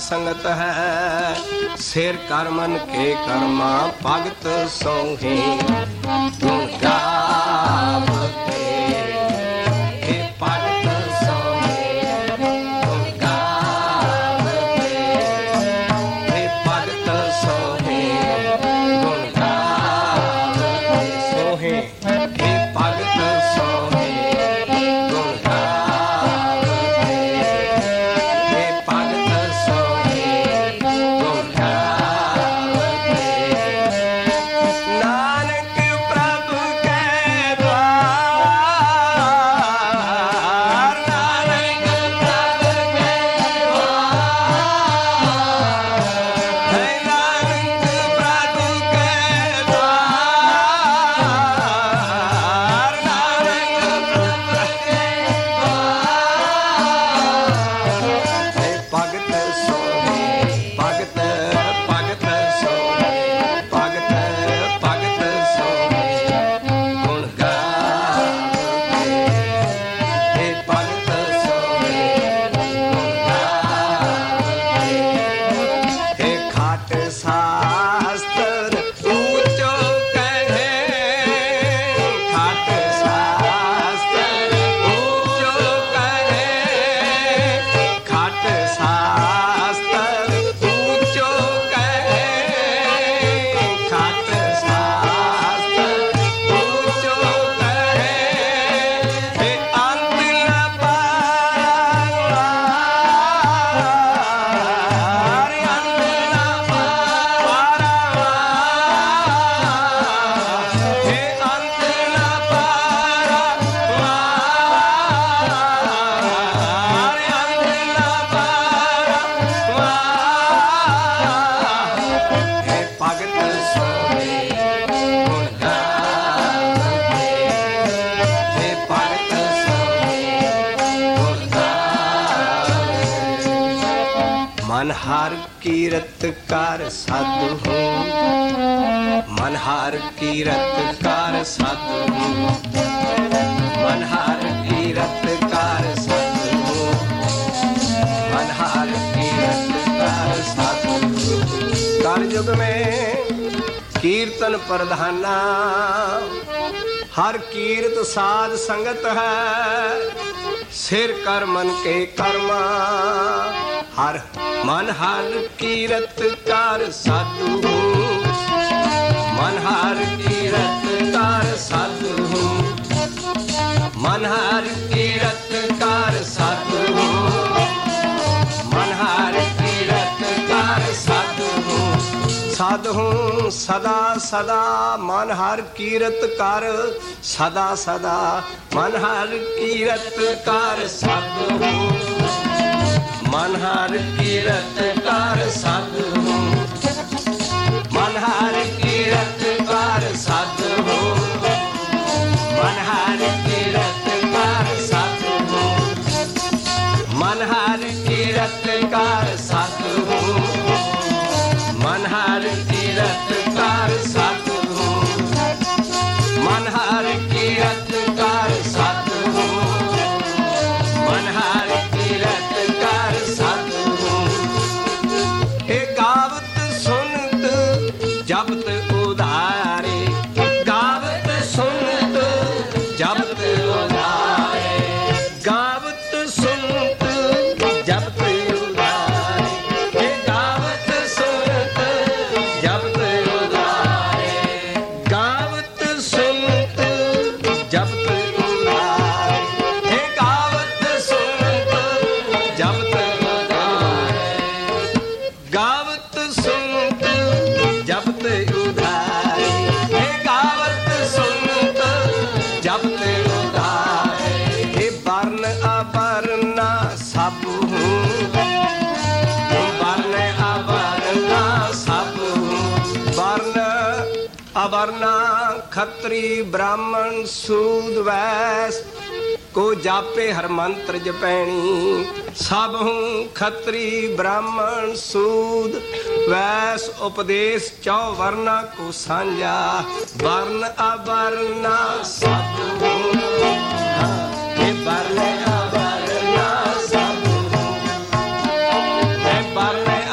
संगत है। सिर कर मन के कर्मा भगत सोहे गुण गावते। मन हर कीरत कर साधु हूँ, मन हर कीरत कर साधु हूँ, मन हर कीरत कर साधु हूँ, मन हर कीरत कर साधु हूँ। कलयुग में कीर्तन प्रधाना, हर कीर्त साध संगत है। सिर कर मन के कर्मा, हर मन हर कीरत कर साधु हूँ, मन हर कीरत कर साधु हूँ, मन हर कीरत कर साधु हूँ, मन हर कीरत कर साधु हूँ। साधु हूँ सदा सदा मन हर कीरत कर, सदा सदा मन हर कीरत कर साधु हूँ, मन हर कीरत कर साधु हूँ, मन हर कीरत कर साधु हूँ, मन हर कीरत कर साधु हूँ, मन हर कीरत कर साधु हूँ, मन हर कीरत कर साधु हूँ, मन हर कीरत कर साधु हूँ, मन हर कीरत कर साधु हूँ। हे गावत सुनत जपत उधारे, गावत सुनत जपत उधारे, गावत सुनत जपत उधारे, हे गावत सुनत जपत उधारे, गावत सुनत जपत उधारे, हे गावत सुनत जपत उधारे, गावत सुनत जपत उधारे, हे गावत सुनत जपत उधारे। हे वर्ण अवर्ण सब हूँ, वर्ण अवर्ण सब हूँ, वर्ण अवर्ण खत्री ब्राह्मण सूद वैश्य को जापे हर मंत्र जपैनी। सब हूँ खत्री ब्राह्मण सूद वैश्य उपदेश चौ वर्णा को सांझा। वर्ण अवर्ण सब हूँ, हे वर्ण अवर्ण सब हूँ, हे वर्ण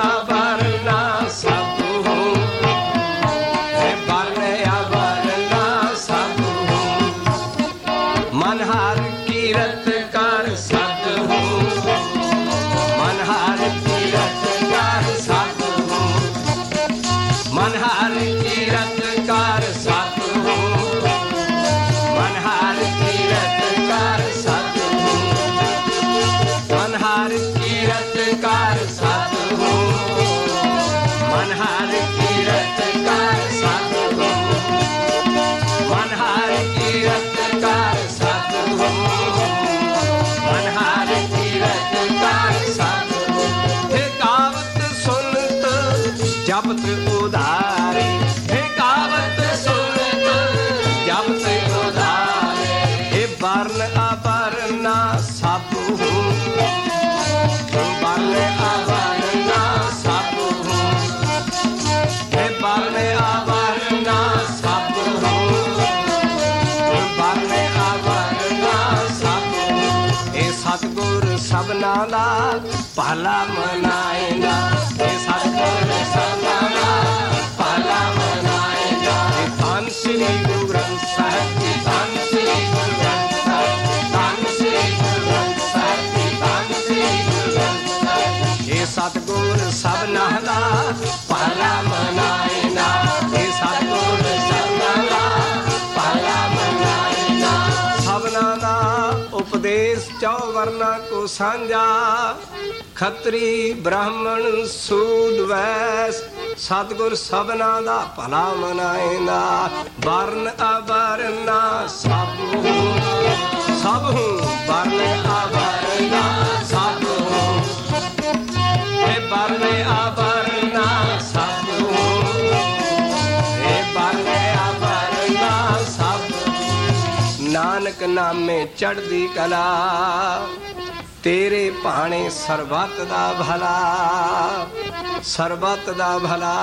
जपत उधारी, हे गावत सुनत जपत उधारी, हे वर्ण अवरना सब हूँ, वर्ण अवरना सब हूँ, हे वर्ण अवरना सब हूँ, वर्ण अवरना सब हूँ। हे सतगुर सबना दा भला मनाएगा, हे सतगुर सबना दा भला मनाएगा। धन श्री गुरु ग्रंथ साहिब जी, धन श्री गुरु ग्रंथ साहिब, धन श्री गुरु ग्रंथ साहिब जी, धन श्री गुरु ग्रंथ साहिब। हे सतगुर सबना दा भला मनाएगा, हे सतगुर सबना दा भला मनाएगा। सबना दा उपदेश चौवर्णा को सांझा, खत्री ब्राह्मण सूद वैस, सतगुर सबना दा भला मनाएंदा। वर्ण अवरना सब हूँ, सब हूँ, वर्ण अवरना सब हूँ, हे वर्ण अवरना सब हूँ, हे वर्ण अवरना सब। नानक नामे चढ़दी कला, तेरे भाणे सरबत दा भला, सरबत दा भला।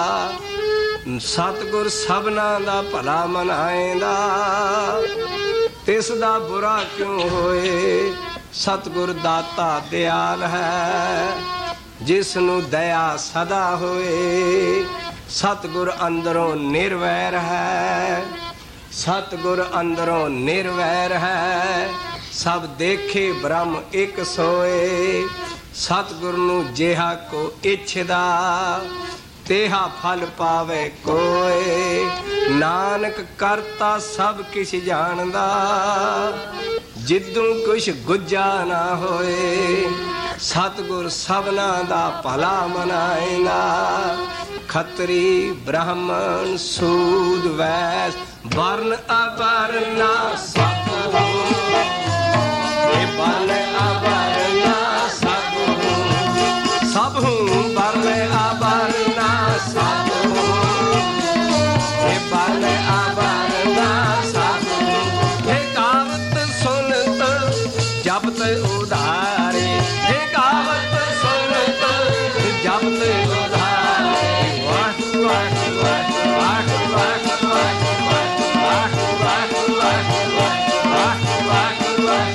सतगुर सबना दा भला मनाएंदा, तिस दा बुरा क्यों होए। सतगुर दाता दयाल है, जिसनू दया सदा होए। सतगुर अंदरों निर्वैर है, सतगुर अंदरों निर्वैर है। सब देखे ब्रह्म एक सोए, सतगुर नू जेहा को इच्छदा, तेहा फल पावे कोय। नानक करता सब किछ जानदा, जिद्दू कुछ गुज्जा ना होए। सतगुर सबना दा भला मनाएगा, खत्री ब्राह्मण सूद वैस, वर्ण अवरना सब हूँ, हे वर्ण अवरना सब हूँ, सब हूँ, वर्ण अवरना सब हूँ, हे वर्ण अवरना सब हूँ। हे गावत सुनत जपत उधारी, हे गावत सुनत जपत उधारी। वाह वाह वाह वाह वाह वाह वाह वाह वाह वाह वाह वाह।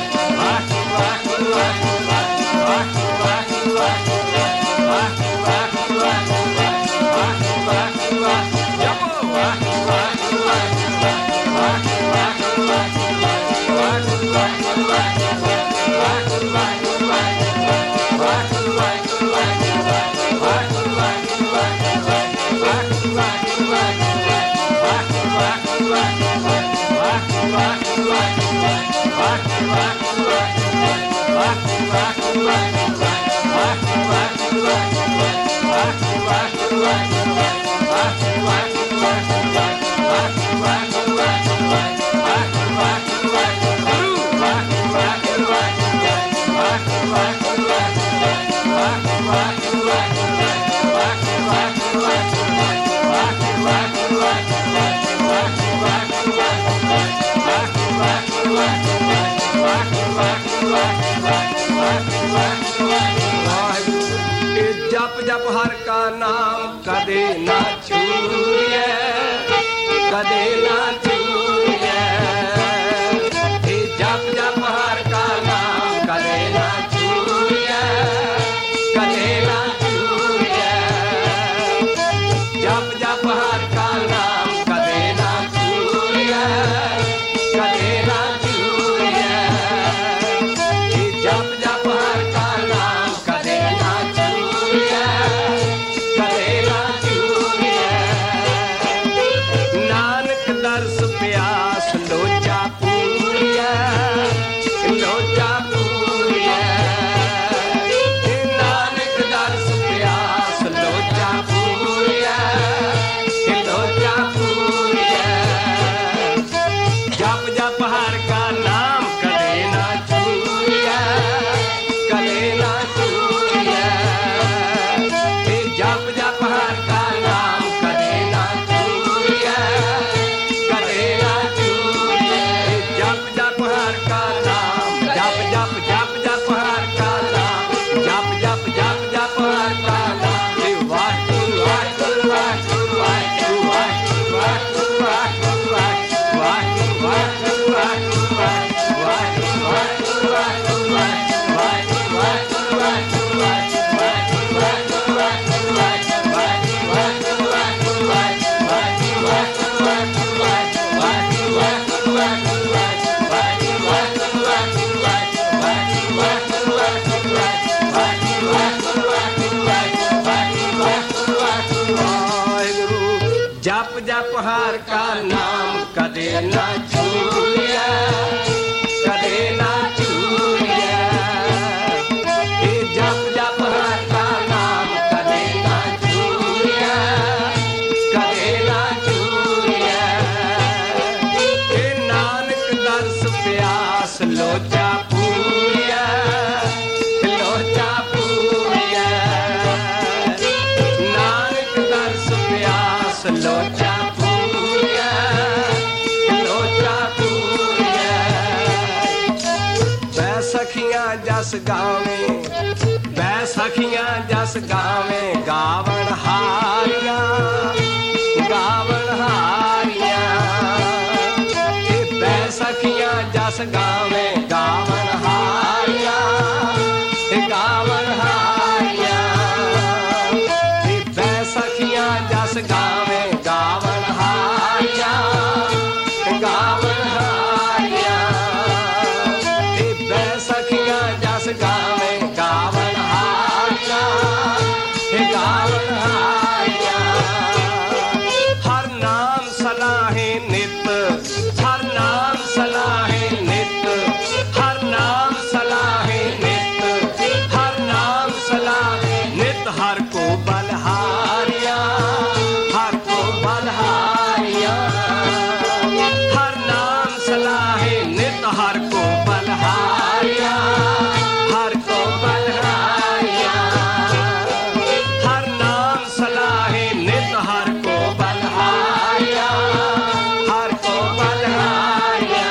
जप जप हर का नाम कदे ना छूए, कदे ना छूए। जप जप हर का नाम कदे ना छूए, कदे ना छूए। जप जप हर का नाम कदे ना छूए, कदे ना छूए। जप जप हर का नाम कदे ना छूए, कदे ना छूए। नानक दर्श प्यार नाम कदे ना छूया, कदे ना छूया। ये जप जप हर का नाम कदे ना छूया, कदे ना छूया। ये नानक दर्श प्यास लोचा पूरिया, लोचा पूरिया। नानक दर्श प्यास लोचा पूरिया, लोचा पूरिया। बैसखियां जस गावे, बैसखियां जस गावे, गावण हारिया, गावण हारिया। ये बैसखियां जस गावे, गावण हारिया, गावण हारिया। ये बैसखियां जस गावे, गावण हारिया, गावण हारिया। ये बैसखियां जस गावे, गावण हारिया, गावण हारिया। हर नाम सलाहे नित, हर नाम सलाहे नित, हर नाम सलाहे नित, हर नाम सलाहे नित। हर को बलहारिया, हर को बलहारिया। हर नाम सलाहे नित, हर को बलहारिया, हर को बलहारिया। हर नाम सलाहे नित, हर को बलहारिया, हर को बलहारिया।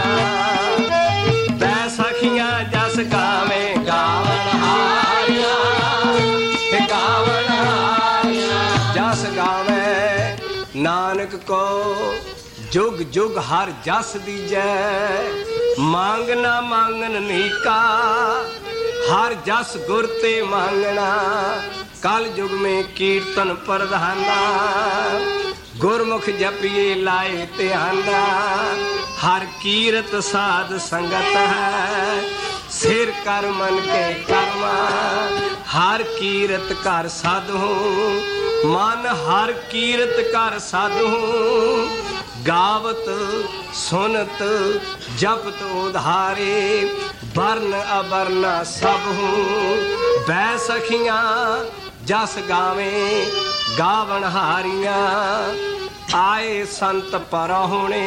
बैसखियां जस गावे, गावण हारिया, गावण हारिया। जस गावे नानक को जुग जुग हर जस दीजै। मांग ना मांगन नीका, हर जस गुर ते मांगना। कल युग में कीर्तन प्रधाना, गुरमुख जपिए लाए ध्याना। हर कीरत साध संगत है, सिर कर मन के कर्मा। हर कीरत कर साधु, मन हर कीरत कर साधु। गावत सुनत जपत उधारे, वर्ण अवर्ण सब हूँ। बैसखियां जस गावे, गावण हारियां। आए संत परहुणे,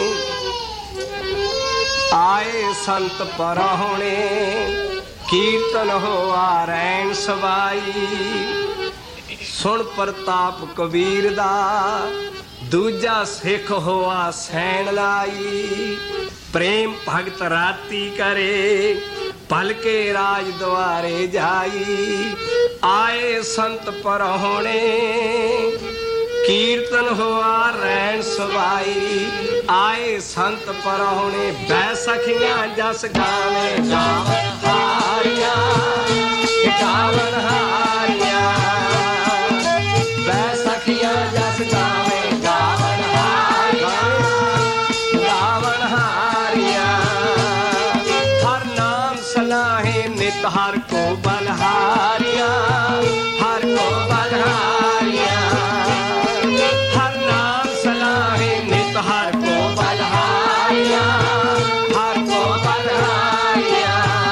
आए संत परहुणे। कीर्तन होआ रैन सवाई, सुन प्रताप कबीर दा। दूजा सिख होआ सैन लाई, प्रेम भगत राती करे। पलके राज द्वारे जाई, आए संत परहुणे। कीर्तन होआ रैन सवाई, आए संत परहुणे। बैसखियां जस गावे, गावण हारिया, गावण हारिया। बैसखियां जस गावे, गावण हारिया, गावण हारिया। हर नाम सलाहे नित, हर को बलहारिया, हर को बलहारिया। हर नाम सलाहे नित, हर को बलहारिया, हर को बलहारिया।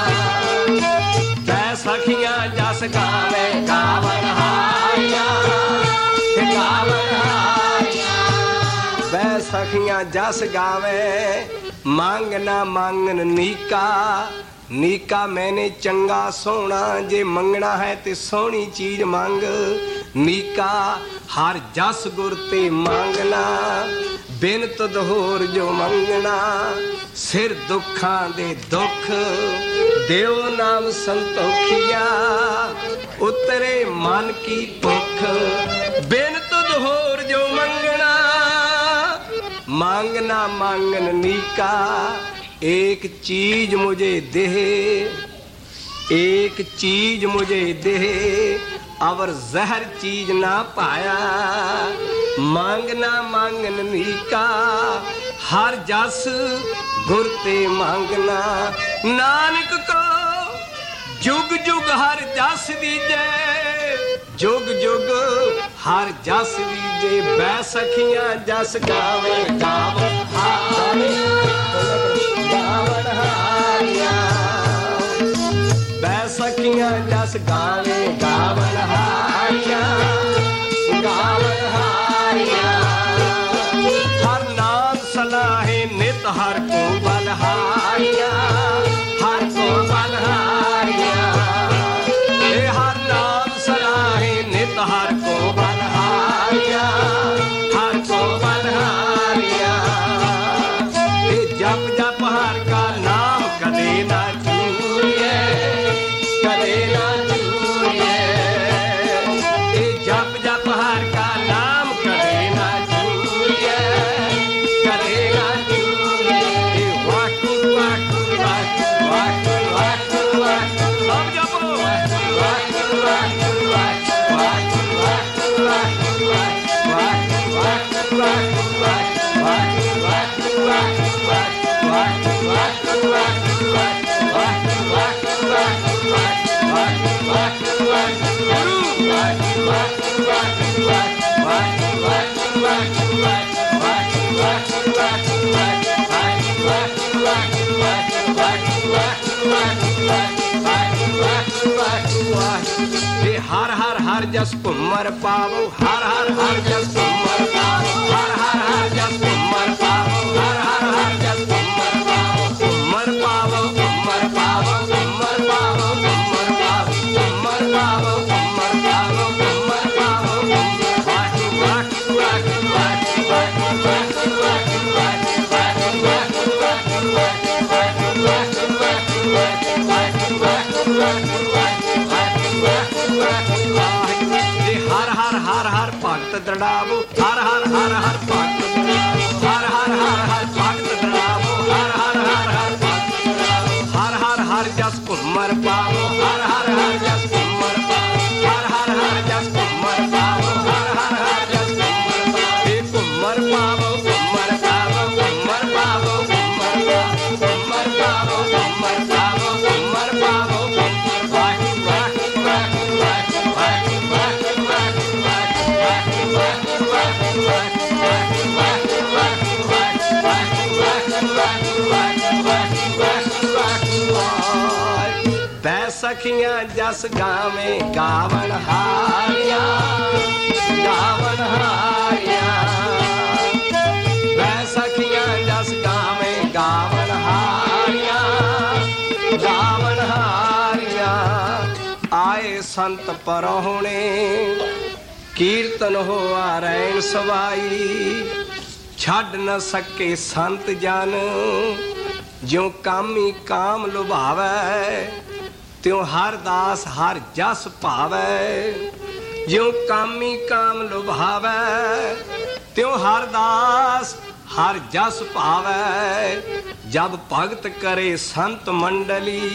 बैसखियां जस गावे, गावण हारिया, गावण हारिया। बैसखियां जस गावे, मांग ना मांगन नीका। नीका मैंने चंगा सोना, जे मंगना है ते सोहनी चीज मंग। नीका हर जस गुर ते मांगना, बिन तुद होर जो मंगना। सिर दुखां दे दुख, देव नाम संतोखिया। उतरे मन की भुख, बिन तुद होर जो मंगना। मांगना मांगन नीका, एक चीज मुझे दे, एक चीज मुझे दे। अवर जहर चीज ना पाया, मांगना मांगन नीका। हर जस गुर ते मांगना, नानक को जुग जुग हर जस दीजे, जुग जुग हर जस दीजे। बैसखियां जस गावे गावन हारिया, बैसखियां जस गावे गावन हारिया, गावन हारिया। हर नाम सलाहे नित हर को बलहारिया, हर को बलहारिया। हर नाम सलाहे नित हर को बलहारिया, हर को बलहारिया। जप जप हर का नाम कदे ना चूरिए, कदे ना चूरिए। जप जप हर का नाम कदे ना चूरिए, कदे ना चूरिए। वाकु वाकु वाकु वाकु वाकु वाकु सब जपो। वाकु वाकु वाकु वाकु वाकु वाकु वाकु वाकु वाकु वाकु वाकु वाकु वाकु हर हर हर जस कुमर पावो, हर हर हर जस कुमर पावो, हर हर हर जस कुमर पावो, हर हर हर जस कुमर पावो। कुमर पावो, कुमर पावो, कुमर पावो, कुमर पावो, कुमर पावो, कुमर पावो, कुमर पावो। वाकु वाकु वाकु वाकु वाकु वाकु वाकु वाकु वाकु वाकु वाकु वाकु वाकु वाकु वाकु वाकु हर हर हर हर भगत दृढ़ावो, हर हर हर हर भगत दृढ़ावो, हर हर हर हर भगत दृढ़ावो, हर हर हर हर भगत दृढ़ावो। हर हर हर जस कुमर पावो, हर हर हर जस कुमर पावो, हर हर हर जस कुमर पावो, हर हर हर जस कुमर पावो। कुमर पावो, कुमर पावो, कुमर पावो, कुमर पावो, कुमर पावो, कुमर पावो, कुमर पावो। वाकु वाकु वाकु वाकु वाकु वाकु वाकु वाकु वाकु वाकु वाकु वाकु बैसखियां जस गावे गावन हारिया, गावन हारिया। बैसखियां जस गावे गावन हारिया, गावन हारिया। आए संत परहुणे कीर्तन होआ रैन सवाई, छड़ न सके संत जन ज्यों कामी काम लुभावै, त्यों हर दास हर जस पावै। ज्यों कामी काम लुभावै, त्यों हर दास हर जस पावै। जब भगत करे संत मंडली,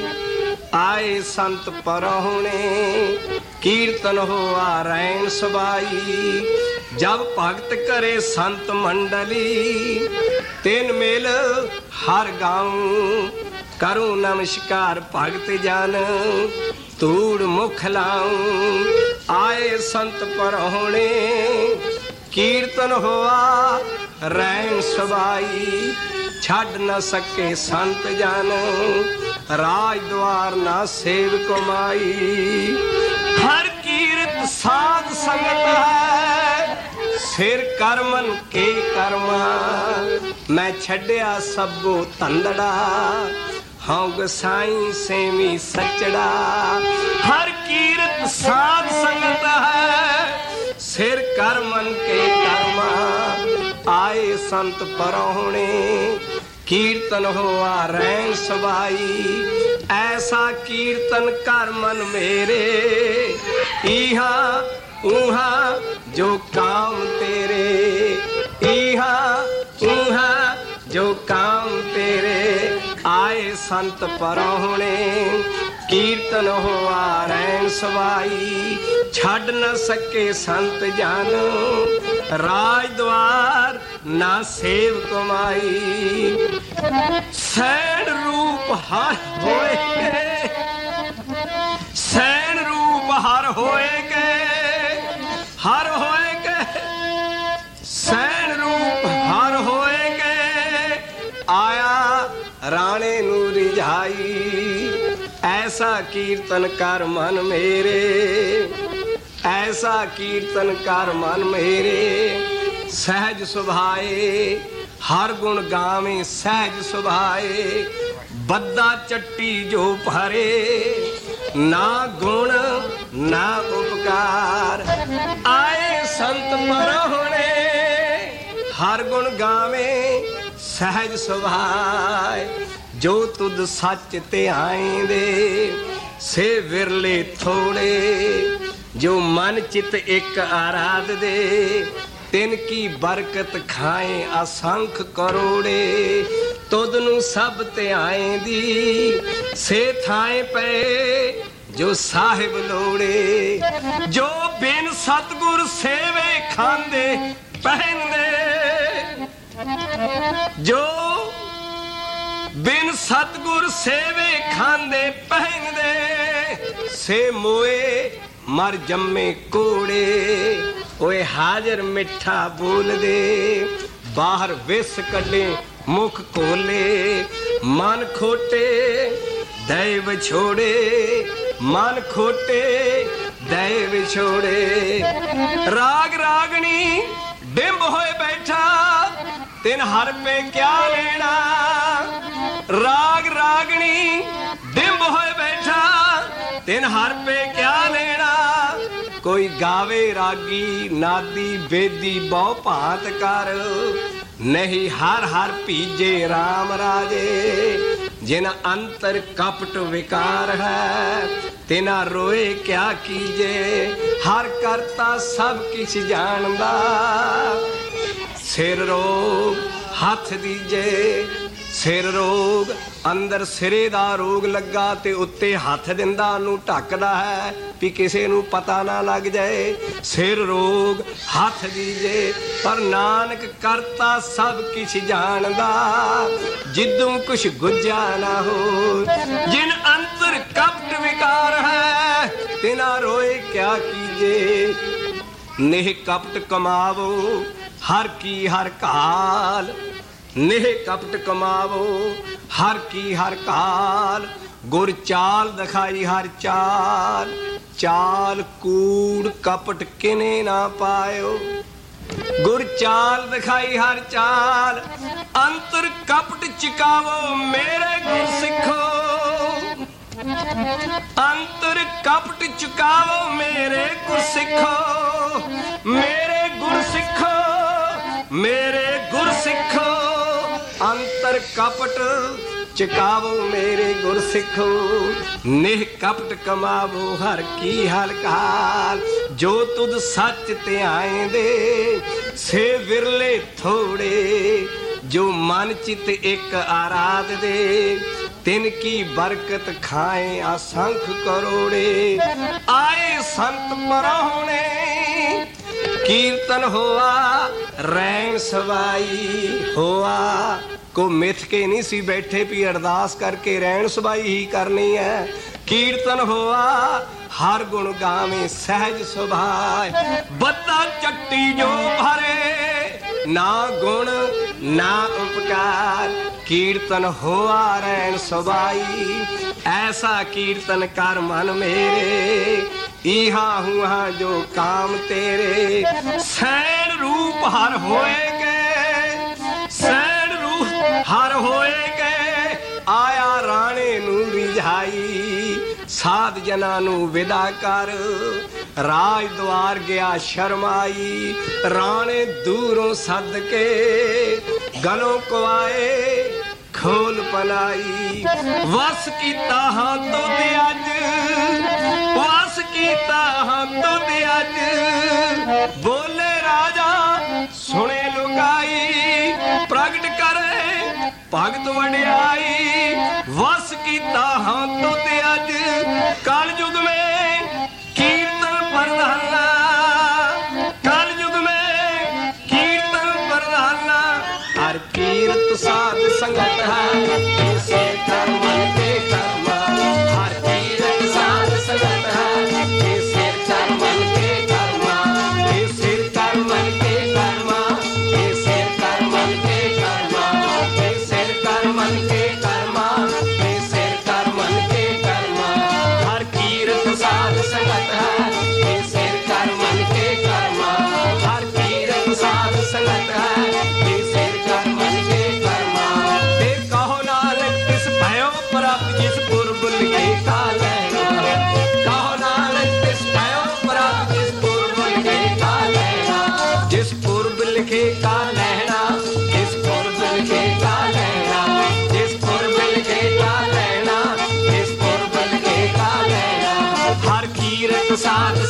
आए संत परहुणे कीर्तन होआ रैन सवाई। जब भगत करे संत मंडली, तिन मेल हर गाऊं करूं नमस्कार भगत जन, तूड़ मुख लाऊं। आए संत परहुणे कीर्तन होआ रैन सवाई, छड़ न सके संत जन राज द्वार ना सेव कमाई। हर कीरत साध संगत है, सिर करमन के कर्मा। मैं छड्या सबो तंदड़ा, हाँ गोसाई सेवी सचड़ा। हर कीरत साध संगत है, सिर करमन के कर्मा। आए संत परहुणे कीर्तन होआ रैन सवाई। ऐसा कीर्तन कर मन मेरे, इहा ऊहा जो काम तेरे। इहा ऊहा जो काम तेरे। आए संत परहुणे कीर्तन होआ रैन सवाई। छड़ न सके संत जन राज द्वार ना सेव कमाई। सैन रूप हर होए ऐसा कीर्तन कर मन मेरे, ऐसा कीर्तन कर मन मेरे। सहज सुभाए हर गुण गावे सहज सुभाए। बद्दा चट्टी जो भरे ना गुण ना उपकार। आए संत परहुणे हर गुण गावे सहज सुभाए। जो तुद सच ते आएंदे से विरले थोड़े। जो मन चित एक आराध दे तिन की बरकत खाए असंख करोड़े। तुद नू सब ते आएंदी से थाए पे जो साहिब लोड़े। जो बिन सतगुर सेवे खांदे पहनदे। जो बिन सतगुर सेवे खांदे पहनदे से मोए मर जम्मे कोड़े। ओए हाजर मिठा बोल दे बाहर विस कढे मुख खोले। मन खोटे दैव छोड़े मन खोटे दैव छोड़े। राग रागनी डिंब होए बैठा तिन हर पे क्या लेना। राग रागनी डिंब होए बैठा तिन हर पे क्या लेना। कोई गावे रागी नादी बेदी बहु भांत कर। नहीं हर हर पीजे राम राजे। जिन अंतर कपट विकार है तिना रोए क्या कीजे। हर करता सब किछ जानदा सिर रोग हथ दीजे। सिर रोग अंदर सिरे दा रोग लगा ते उत्ते हथ दिंदा नूं ढकदा है भी किसे नूं पता ना लग जाए। सिर रोग हथ दीजे पर नानक करता सब किछ जानदा। जिद्दों कुछ गुज्जा ना हो। जिन अंतर कपट विकार है तिना रोए क्या कीजे। नेह कपट कमावो हर की हर काल। नेह कपट कमावो हर की हर काल। गुर चाल दिखाई हर चाल। चाल कूड़ कपट किने ना पायो। गुर चाल दिखाई हर चाल। अंतर कपट चिकावो मेरे गुर सिखो। अंतर कपट चुकावो मेरे गुर सिखो। मेरे गुर सिखो मेरे गुर सिखो। अंतर कपट चुकावो मेरे गुर सिखो। नेह कपट कमावो हर की हर काल। जो तुद सच ते आएंदे से विरले थोड़े। जो मन चित एक आराध दे तिन की बरकत खाए असंख करोड़े। आए संत परहुणे कीर्तन होआ रैन सवाई होआ। को मिथ के नहीं सी बैठे भी अरदास करके रैन सवाई ही करनी है। कीर्तन होआ हर गुण गावे सहज सुभाए। बद्दा चट्टी जो भरे ना गुण ना उपकार। कीर्तन होआ रैन सवाई। ऐसा कीर्तन कर मन मेरे। इहा हुआ जो काम तेरे। सैन रूप हर होए गए सैन रूप हर होए गए। आया राणे नू रिझाई। साध जना नू विदा कर। राज द्वार गया शर्माई। राणे दूरों सद के गलों को आए खोल पलाई। वस कीता हां तो दे अज वस कीता हां तो दे अज। बोले राजा सुने लुगाई। प्रगट करे भगत वड्याई। वस कीता हां तो दे अज। कल युग में कीर्तन प्रधाना। कल युग में कीर्तन प्रधाना। हर कीर्त साध संगत है इसे कर्म के कर्मा। हर कीर्त साध संगत है इसे कर्म के कर्मा। इसे कर्म के कर्मा। इसे कर्म के कर्मा। इसे कर्म के कर्मा। इसे कर्म के कर्मा।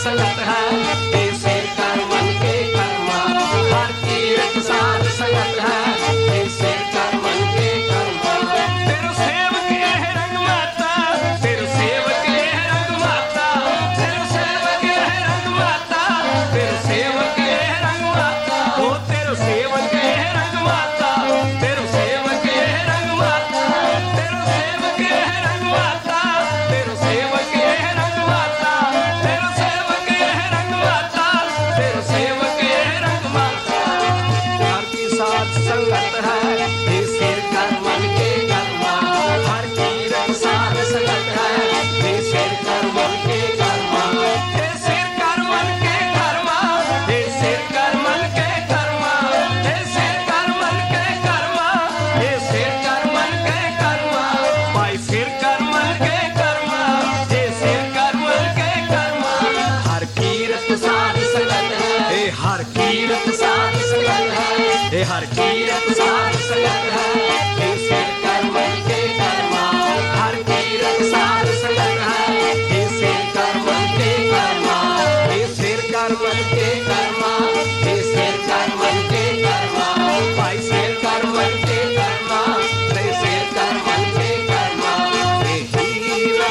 संगत है, हे सिर कर मन के कर्मा, हर कीरत साध संगत है, हे सिर कर मन के कर्मा। तेरो सेवक है रंग माता, तेरो सेवक है रंग माता, तेरो सेवक है रंग माता, तेरो सेवक है रंग माता, ओ तेरो सेवक है रंग माता, तेरो सेवक है रंग माता, तेरो सेवक है रंग माता, तेरो सेवक है रंग माता, तेरो सेवक है रंग माता, तेरो सेवक है रंग माता। हर की साथ संगत है, हे सिर कर मन के कर्मा, हर की रंग साथ संगत है, हे सिर कर मन के कर्मा, हे सिर कर मन के कर्मा, हे सिर कर मन के कर्मा, हे सिर कर मन के कर्मा, हे सिर कर मन के कर्मा, भाई सिर कर मन के कर्मा, हे सिर कर मन के कर्मा। हर कीरत साध संगत है, हे हर कीरत साध संगत है, हे हर कीरत साध संगत है, हे सिर कर मन के कर्मा, हर कीरत साध संगत है, हे सिर कर मन के कर्मा, हे सिर कर मन के कर्मा, हे सिर कर मन के कर्मा, भाई सिर कर मन के कर्मा, हे सिर कर मन के कर्मा। हे हीरा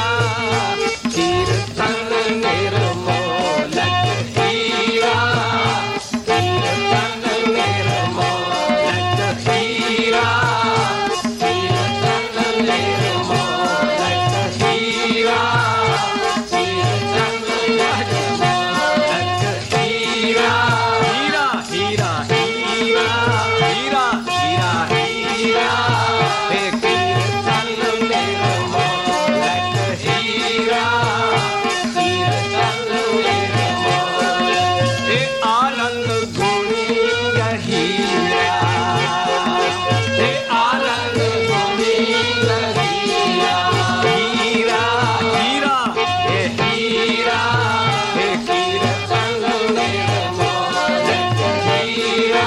कीर्तन निर्मोलक हीरा, कीर्तन निर्मोलक हीरा, कीर्तन निर्मोलक हीरा, कीर्तन निर्मोलक हीरा। हीरा हीरा हीरा हीरा हीरा हीरा, हे कीर्तन निर्मोलक हीरा, कीर्तन निर्मोलक। हे आनंद गुणी हीरा, हे आनंद गुणी हीरा, हीरा हीरा, हे हीरा, हे कीर्तन निर्मोलक हीरा,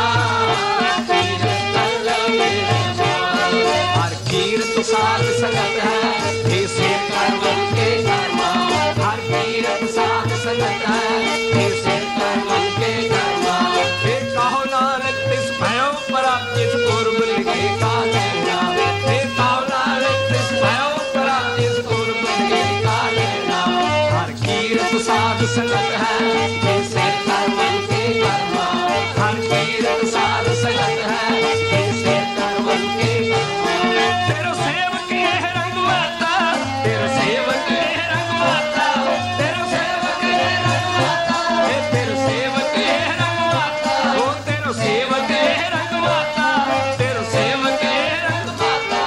कीर्तन निर्मोलक। हर कीरत साध संगत है, हे सिर कर मन के कर्मा, हर कीरत साध संगत है, हे सिर कर मन के कर्मा। हे कहो नानक तिस भयो प्राप्त जिस पूर्व लिखे का लेना, हे कहो नानक तिस भयो प्राप्त जिस पूर्व लिखे का लेना। हर कीरत साध संगत है, हे सिर कर मन के कर्मा, हर कीरत साध संगत है, हे सिर कर मन के कर्मा। तेरो सेवक है रंग माता, तेरो सेवक है रंग माता, तेरो सेवक है रंग माता, हे तेरो सेवक है रंग माता, ओ तेरो सेवक है रंग माता, तेरो सेवक है रंग माता।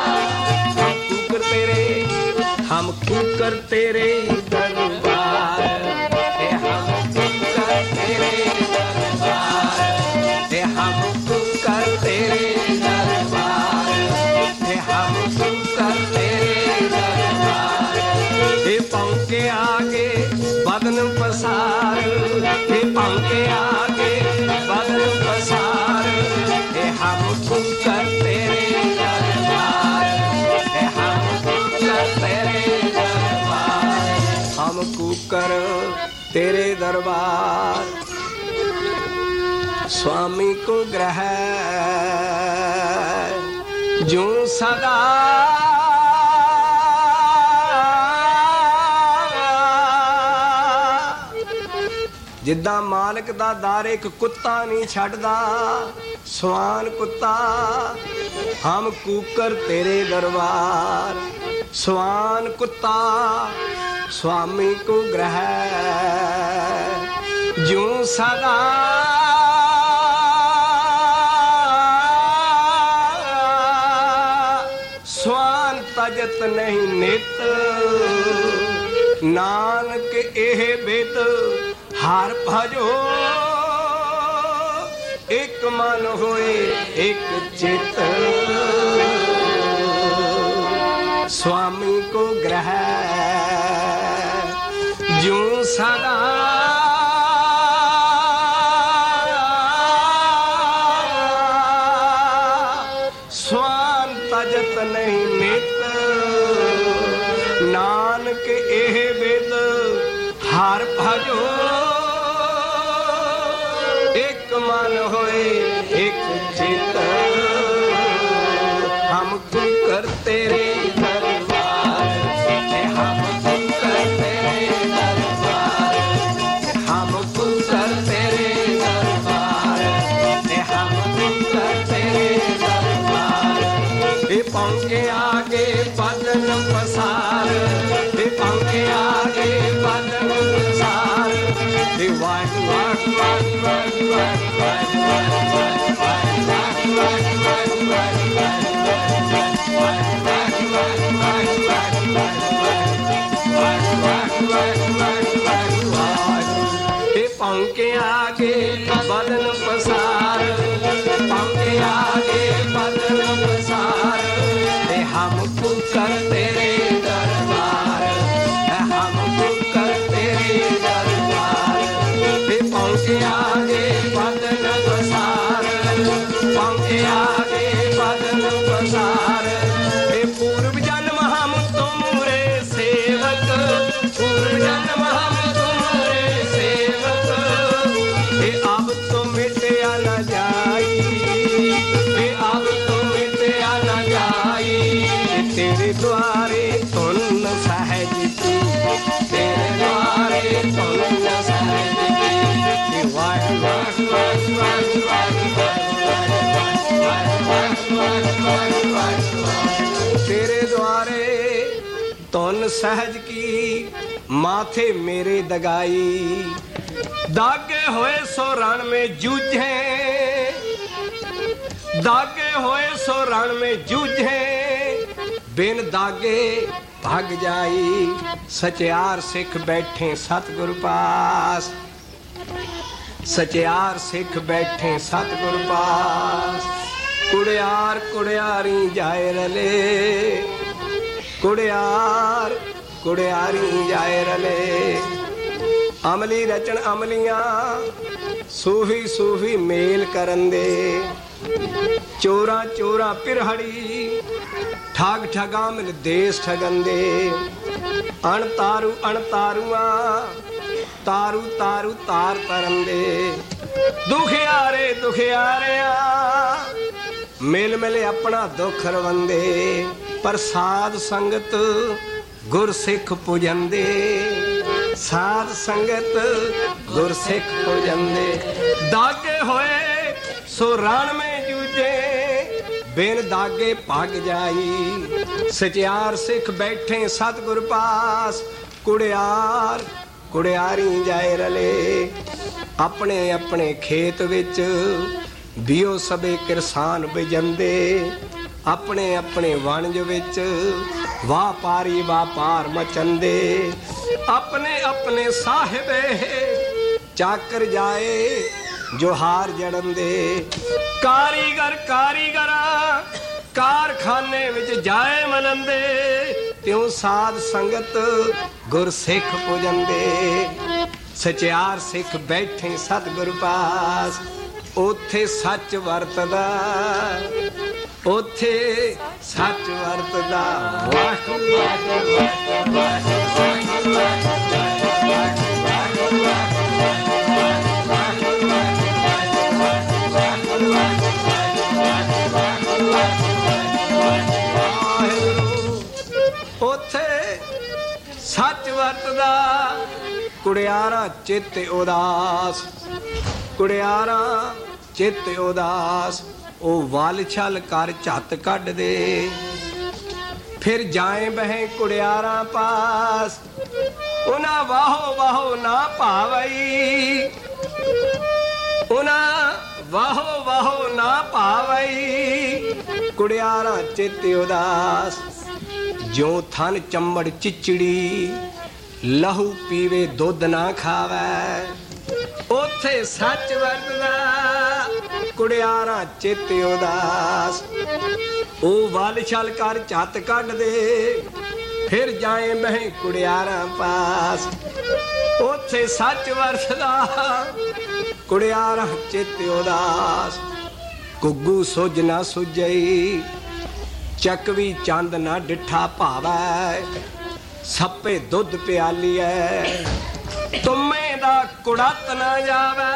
हम कुकर तेरे दरबार, हे हम कुकर तेरे दरबार, हे हम कुकर तेरे दरबार, हे हम कुकर तेरे दरबार। हे पाँव के आगे बदन पसार, हे पाँव के आगे बदन पसार, हे हम कुकर तेरे दरबार, हे हम कुकर तेरे दरबार, हम कुकर तेरे दरबार। स्वामी को ग्रह जो सदा ਜਿੱਦਾਂ ਮਾਲਕ ਦਾ ਦਰ ਇੱਕ ਕੁੱਤਾ ਨਹੀਂ ਛੱਡਦਾ, ਸਵਾਨ ਕੁੱਤਾ ਹਮ ਕੂਕਰ ਤੇਰੇ ਦਰਬਾਰ। ਸਵਾਨ ਕੁੱਤਾ स्वामी को ग्रह जो सदा स्वान तजत नहीं नित नानक एह बित हर भजो एक मन होए एक चित स्वामी को ग्रह जो सदा स्वान तजत नहीं मित नानक एह बिद हर भजो पौंके आगे बदन पसार, पौंके आगे बदन पसार, हम पुकार तेरे दरबार, हम पुकार तेरे दरबार। पौंके आगे बदन पसार, पौंके आगे बदन पसार, पूर्व जन्म हम तुमरे सेवक, पूर्व जन्म हम तुमरे सेवक, अब तो मिटया न जाई, अब तो मिटया न जाई, तेरे द्वारे तुन सहज की, तेरे द्वारे तुन सहज की। वाह वाह वाह वाह वाह, तेरे द्वारे तुन सहज की, माथे मेरे दगाई, दागे होए सो रण में जूझे, दागे होए सो रण में जूझे, बिन दागे भाग जाई, सचियार सिख बैठे सतगुर पास, सचियार सिख बैठे सतगुर पास। कुड़ियार कुड़ियारी जाए रले, कुड़ियार कुड़ियारी जाए रले, अमली रचन अमलियां सूफी सूफी मेल करन दे, चोरा चोरा पिरहड़ी ठग ठगा मिल देश ठगन दे, अणतारू अणतारुआ तारू तारू तार तरन दे, दुखियारे दुखियारिया मिल मिले अपना दुख रवंदे, प्रसाद संगत गुरसिख पूजंदे, साध संगत गुरसिख पूजंदे, दागे होए सो रण में जूझे, बिन दागे भाग जाई, सचियार सिख बैठे सतगुर पास। कुड़ियार कुड़ियारी जाए रले, अपने अपने खेत विच बियो सबे किरसान बिजंदे, अपने अपने वणज विच वापारी व्यापार मचंदे, अपने अपने साहिबे चाकर जाए जोहार जड़न दे, कारीगर कारीगरा कारखाने विच जाए मलंदे, त्यों साध संगत गुरसिख पूजंदे, सचियार सिख बैठे सतगुर पास। ओथे सच वरतदा, ओथे सच वरतदा, वाह वाह वाह ओथे सच वरतदा, कुड़ियारा चित उदास, कुड़ियारा चित उदास, ओ वल छल कर झत कढ दे, फिर जाए बहें कुड़ियारा पास, उना वाहो वाहो ना भावई, उना वाहो वाहो ना भावई, कुड़ियारा चित उदास, जो थन चम्बड़ चिचड़ी, लहू पीवे दुध ना खावे, ओथे सच वरतदा, कुड़ियारा चित उदास, ओ वल छल कर झत कढ दे, फिर जाए बहें कुड़ियारा पास, ओथे सच वरतदा, कुड़ियारा चित उदास। गुग्गू सुझ ना सुझई, चकवी चंद ना डिठा भावै, सप्पे दुध प्याली है, तुम्मे दा कुड़त ना जावे,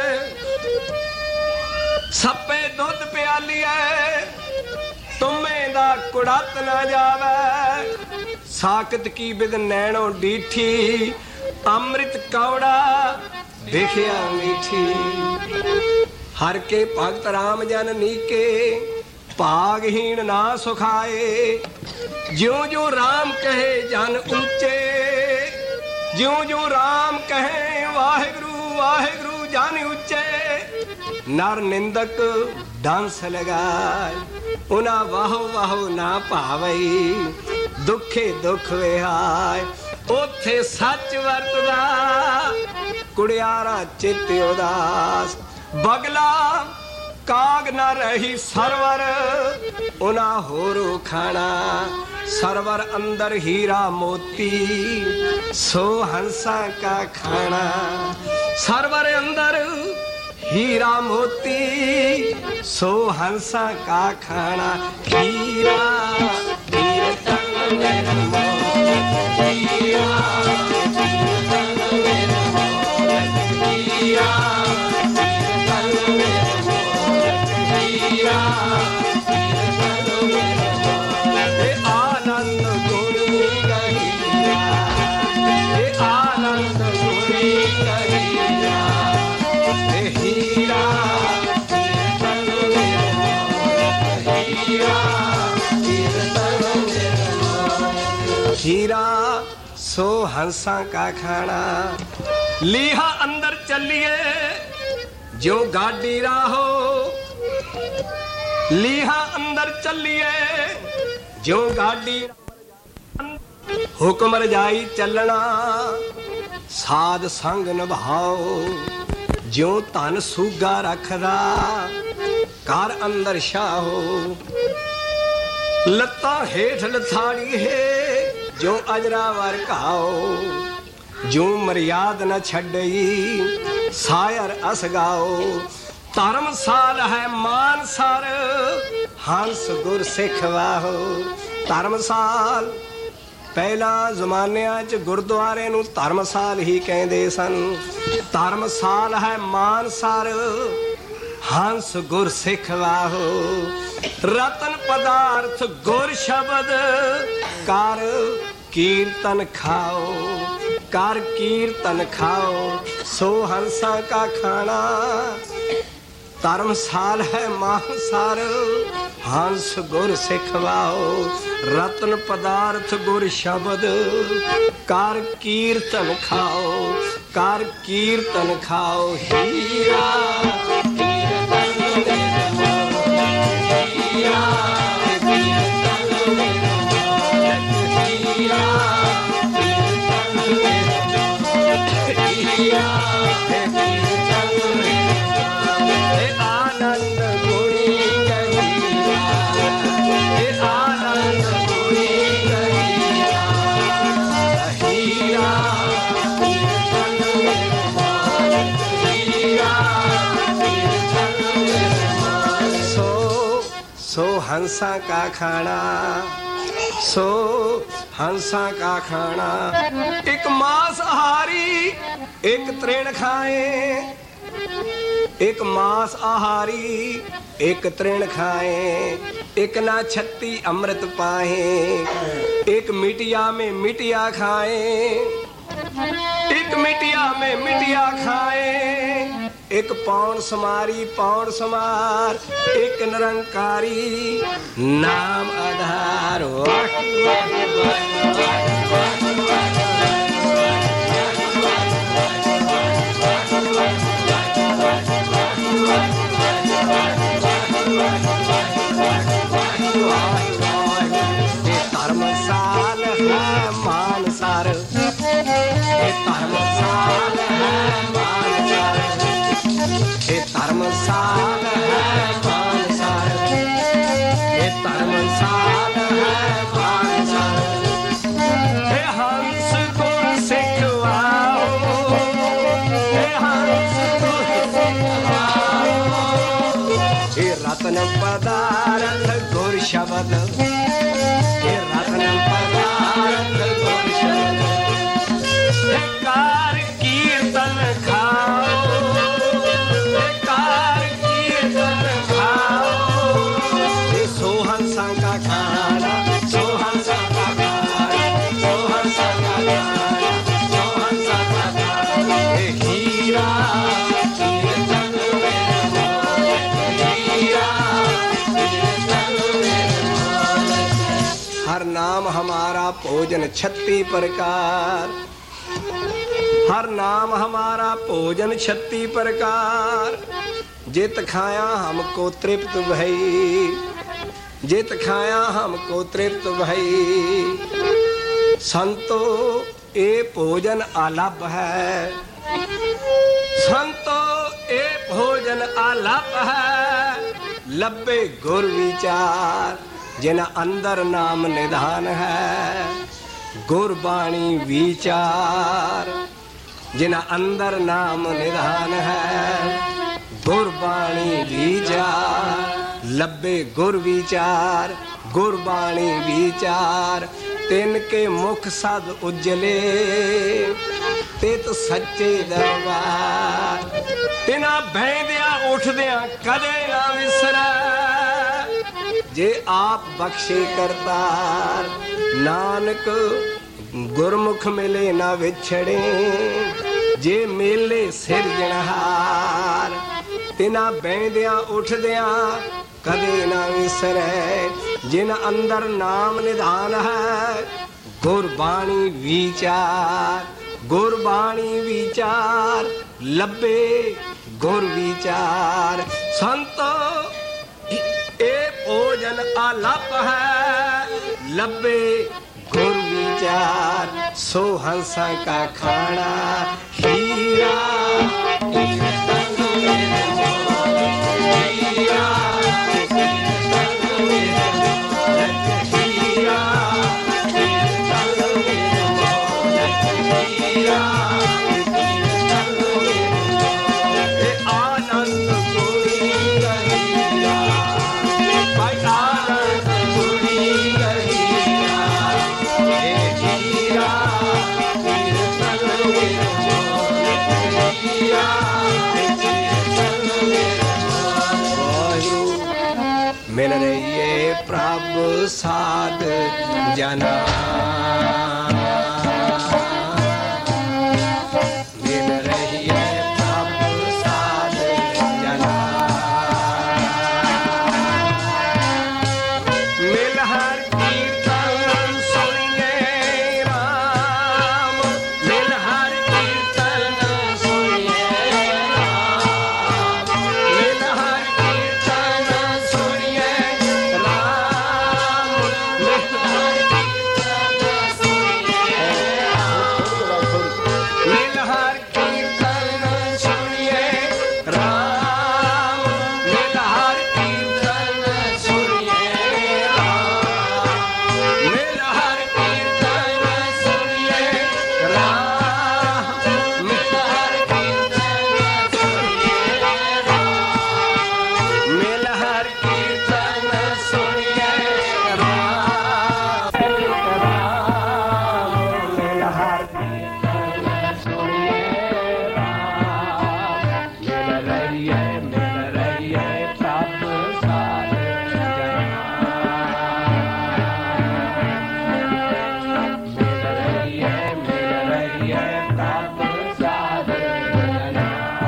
सप्पे दुध प्याली है, तुम्मे दा कुड़त ना जावे, साकत की बिद नैनो डीठी, अमृत कौड़ा देखिया मीठी, हर के भगत राम जन नीके, भागहीन ना सुखाए, ज्यों ज्यों राम कहे जन ऊंचे, ज्यों ज्यों राम कहे वाहिगुरु वाहिगुरु जन ऊंचे, नर निंदक डांस लगाए, उना वाहो वाहो ना भावई, दुखे दुख विहाय, ਉਥੇ ਸੱਚ ਵਰਤਦਾ, ਕੁੜਿਆਰਾ ਚਿੱਤ ਉਦਾਸ। ਬਗਲਾ ਕਾਗ ਨਾ ਰਹੀ ਸਰਵਰ, ਉਹਨਾਂ ਹੋਰੋ ਖਾਣਾ। ਸਰਵਰ ਅੰਦਰ ਹੀਰਾ मोती, सो हंसा का खाना। सरवर अंदर हीरा मोती, सो हंसा का खाना। हीरा हीरे तन मेरा मोती, हीरा हीरे तन मेरा मोती, हीरा हीरे तन मेरा मोती, हीरा हीरे तन मेरा मोती। आनंद गुणी कहिया, आनंद गुणी कहिया। हीरा हीरे तन मेरा मोती, हीरा हीरे तन मेरा मोती। हीरा सो हंसा का खाना। लीहा अंदर चलिए जो गाड़ी राहो, लीहा अंदर चलिए जो गाड़ी। हुक्म रजाई चलना, साध संग निभाओ। ज्यों धन सूगा रखदा, घर अंदर शाहो। लत्ता हेठ लथाड़ी है, जो अजरा वर घाओ। जो मर्याद न छड़ई, सायर असगाओ। धर्मसाल है मानसर, हंस गुर सिख वाहो। धर्मसाल ਪਹਿਲਾਂ ਜ਼ਮਾਨਿਆਂ 'ਚ ਗੁਰਦੁਆਰੇ ਨੂੰ ਧਰਮਸਾਲ ਹੀ ਕਹਿੰਦੇ ਸਨ। ਧਰਮਸਾਲ ਹੈ ਮਾਨਸਰ, ਹੰਸ ਗੁਰ ਸਿੱਖ ਵਾਹੋ। ਰਤਨ ਪਦਾਰਥ ਗੁਰ ਸ਼ਬਦ, ਕਰ ਕੀਰਤਨ ਖਾਓ। ਕਰ ਕੀਰਤਨ ਖਾਓ, ਸੋ ਹੰਸਾਂ ਕਾ ਖਾਣਾ। ਧਰਮਸਾਲ ਹੈ ਮਾਨਸਰ, हंस गुर सिखवाओ। रत्न पदार्थ गुर शब्द, कर कीर्तन खाओ। कर कीर्तन खाओ। हीरा कीर्तन मेरा मोती, हीरा कीर्तन मेरा मोती, हीरा कीर्तन मेरा मोती, हीरा कीर्तन मेरा। आनंद गुणी आनंद गुणी कहिया। हीरा कीर्तन मेरा मोती, हीरा कीर्तन मेरा मोती। सो हंसा का खाना, सो हंसा का खाना। एक मांसाहारी एक तृण खाए, एक मांस आहारी एक तृण खाए। एक ना छत्ती अमृत पाए, एक मिटिया में मिटिया खाए। एक मिटिया में मिटिया खाए, एक पौन समारी पौन समार। एक निरंकारी नाम आधार। धर्मसाल है मानसर, धर्मसाल है मानसर। धर्मसाल है मानसर, धर्मसाल है मानसर। हंस गुर सिखवाओ, हंस गुर सिखवाओ। रत्न पदार्थ गुर शब्द, रत्न पदार्थ गुर शब्द। कार कीर्तन खाओ, कार कीर्तन खाओ। सो हंसा का खाना, सो हंसा का खाना, सो हंसा का खाना, सो हंसा का खाना। हीरा कीर्तन मेरा मोती, हीरा कीर्तन मेरा मोती। हर नाम हमारा भोजन 36 प्रकार, हर नाम हमारा भोजन 36 प्रकार। जित खाया हमको तृप्त भई, जित खाया हमको तृप्त भई। संतो ਇਹ ਭੋਜਨ ਆਲਪ ਹੈ, ਸੰਤੋ ਇਹ ਭੋਜਨ ਆਲਪ ਹੈ। ਲੱਭੇ ਗੁਰ ਵਿਚਾਰ ਜਿਨ ਅੰਦਰ ਨਾਮ ਨਿਧਾਨ ਹੈ। ਗੁਰਬਾਣੀ ਵਿਚਾਰ ਜਿਨ ਅੰਦਰ ਨਾਮ ਨਿਧਾਨ ਹੈ। ਗੁਰਬਾਣੀ ਵਿਚਾਰ ਲੱਭੇ ਗੁਰ ਵਿਚਾਰ। ਗੁਰਬਾਣੀ ਵਿਚਾਰ ਤਿਨ ਕੇ ਮੁਖ ਸਦ ਉਜਲੇ, ਤਿਤ ਸੱਚੇ ਦਰਬਾਰ। ਤਿਨਾ ਬਹਿੰਦਿਆਂ ਉੱਠਦਿਆਂ ਕਦੇ ਨਾ ਵਿਸਰੈ, ਜੇ ਆਪ ਬਖਸ਼ੇ ਕਰਤਾਰ। ਨਾਨਕ ਗੁਰਮੁਖ ਮਿਲੇ ਨਾ ਵਿਛੜੇ, ਜੇ ਮੇਲੇ ਸਿਰਜਣਹਾਰ। ਤਿਨਾ ਬਹਿੰਦਿਆਂ ਉੱਠਦਿਆਂ ਕਦੇ ਨਾ ਵਿਸਰੈ, ਜਿਨ ਅੰਦਰ ਨਾਮ ਨਿਧਾਨ ਹੈ। ਗੁਰਬਾਣੀ ਵਿਚਾਰ ਗੁਰਬਾਣੀ ਵਿਚਾਰ ਲੱਭੇ ਗੁਰ ਵਿਚਾਰ। ਸੰਤੋ ਇਹ ਭੋਜਨ ਆਲਪ ਹੈ, ਲੱਭੇ ਗੁਰ ਵਿਚਾਰ। ਸੋ ਹੰਸਾਂ ਕਾ ਖਾਣਾ ਹੀਰਾ, ਮਿਲ ਰਹੀਏ ਪ੍ਰਭ ਸਾਧ ਜਨਾ। ਮਿਲ ਰਹੀਏ ਪ੍ਰਭ ਸਾਧ ਜਨਾ। ਮਿਲ ਹਰ ਕੀਰਤਨ ਸੁਣੀਏ ਰਾਮ। ਮਿਲ ਹਰ ਕੀਰਤਨ ਸੁਣੀਏ ਰਾਮ। ਮਿਲ ਹਰ ਕੀਰਤਨ ਸੁਣੀਏ ਰਾਮ। ਮਿਲ ਹਰ ਕੀਰਤਨ ਸੁਣੀਏ ਰਾਮ। ਮਿਲ ਹਰ ਕੀਰਤਨ ਸੁਣੀਏ ਰਾਮ। ਮਿਲ ਹਰ ਕੀਰਤਨ ਸੁਣੀਏ ਰਾਮ। ਮਿਲ ਹਰ ਕੀਰਤਨ ਸੁਣੀਏ ਰਾਮ। ਮਿਲ ਹਰ ਕੀਰਤਨ ਸੁਣੀਏ ਰਾਮ। ਮਿਲ ਹਰ ਕੀਰਤਨ ਸੁਣੀਏ ਰਾਮ। ਮਿਲ ਹਰ ਕੀਰਤਨ ਸੁਣੀਏ ਰਾਮ। ਮਿਲ ਰਹੀਏ ਪ੍ਰਭ ਸਾਧ ਜਨਾ। ਮਿਲ ਰਹੀਏ ਪ੍ਰਭ ਸਾਧ ਜਨਾ।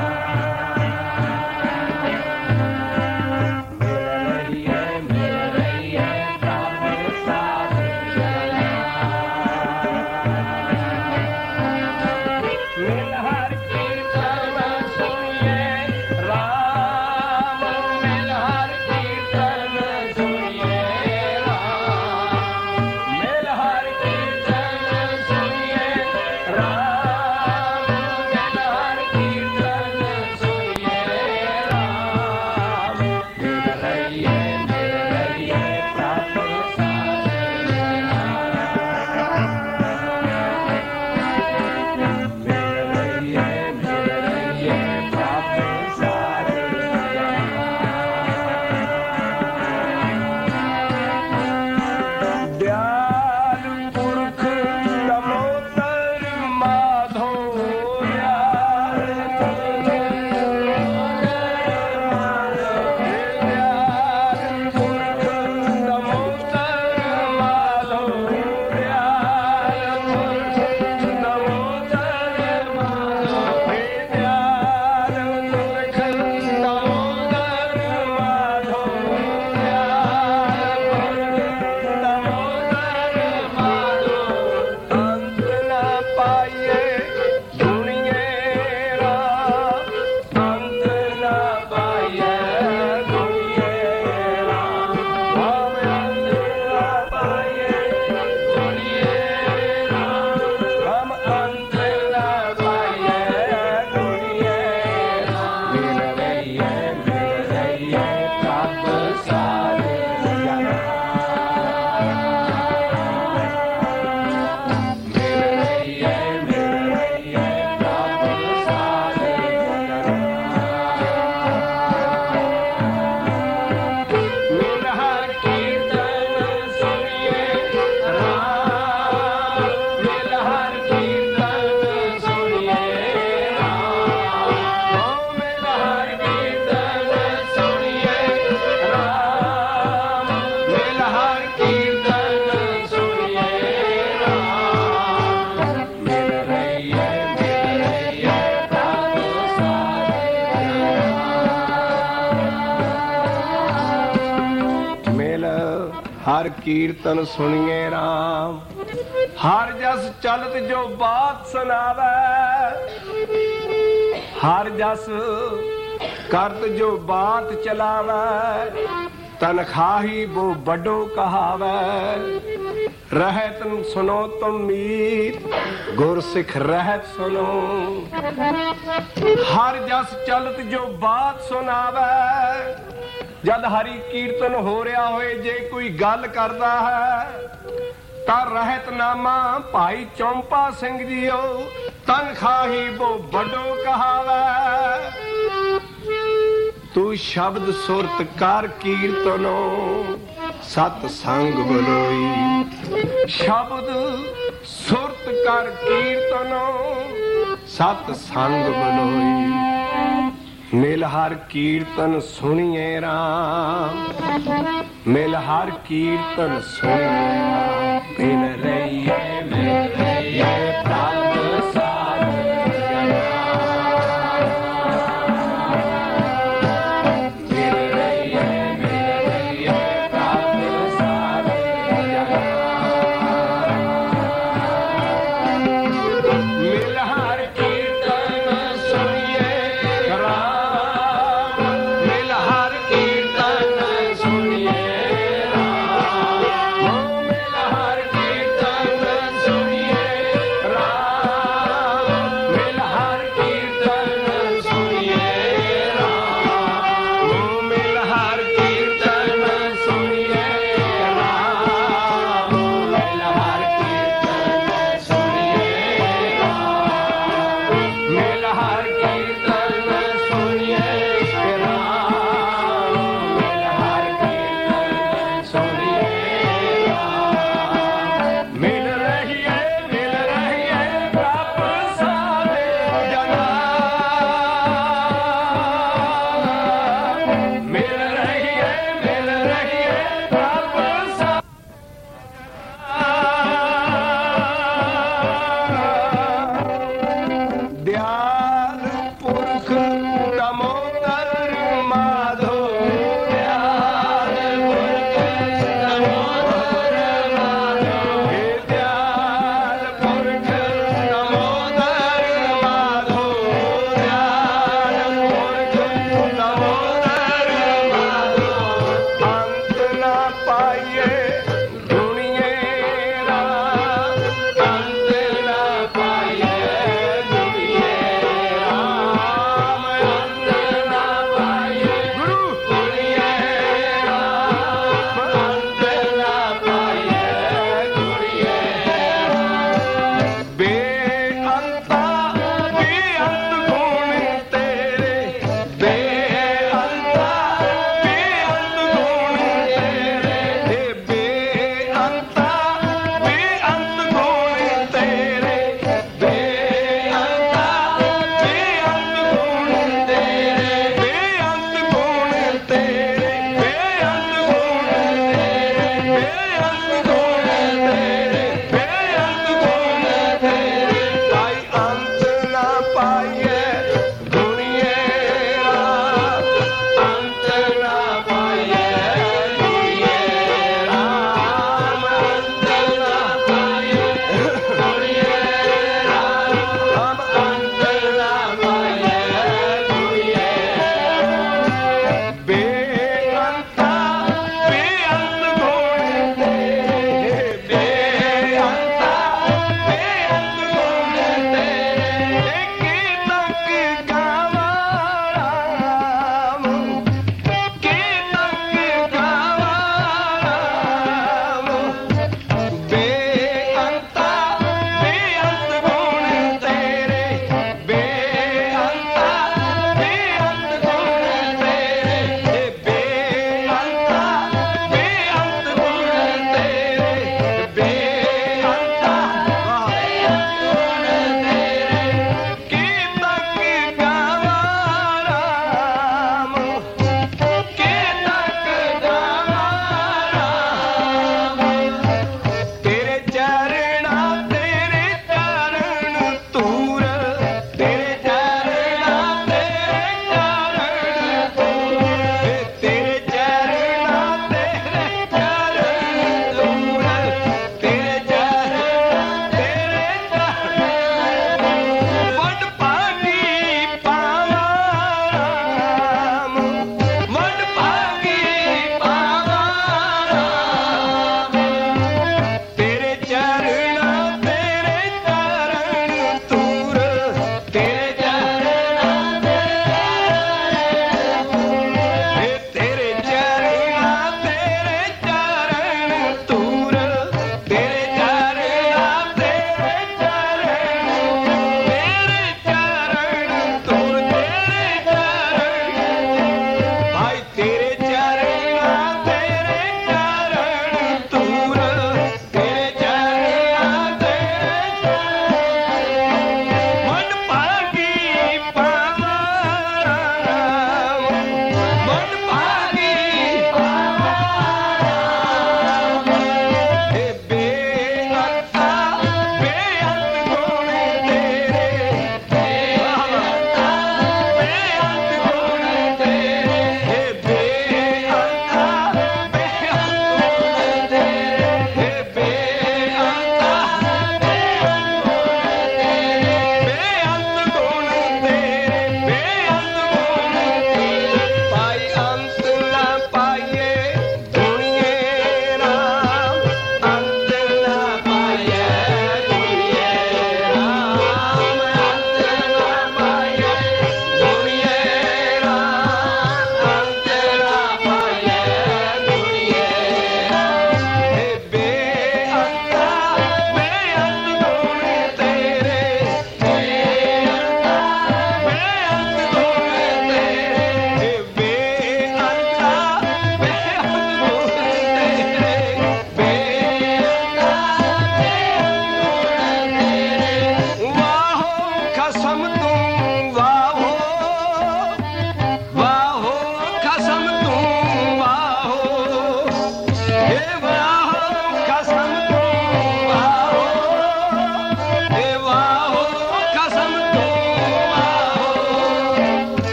ਮਿਲ ਰਹੀਏ ਪ੍ਰਭ ਸਾਧ ਜਨਾ। हर कीर्तन सुनिए राम। हर जस चलत जो बात सुनावे, हर जस करत जो बात चलावे, तनखाही वो बड़ो कहावे। रहत सुनो तुम मीत, गुर सिख रहत सुनो। हर जस चलत जो बात सुनावे, जद हरि कीर्तन हो रहा होए जे कोई गल करदा है तां रहतनामा भाई चौंपा सिंह जीओ तनखाही वो बड़ो कहावे। तू शब्द सुरत कर कीर्तनो सत संग बलोई। शब्द सुरत कर कीर्तनो सत संग बलोई। मिल हर कीर्तन सुनिए राम, मिल हर कीर्तन सुनिए राम। मिल रहिए प्रभु साथ मिल रहिए प्रभु साथ। मिल हर कीर्तन सुनिए राम, कीर्तन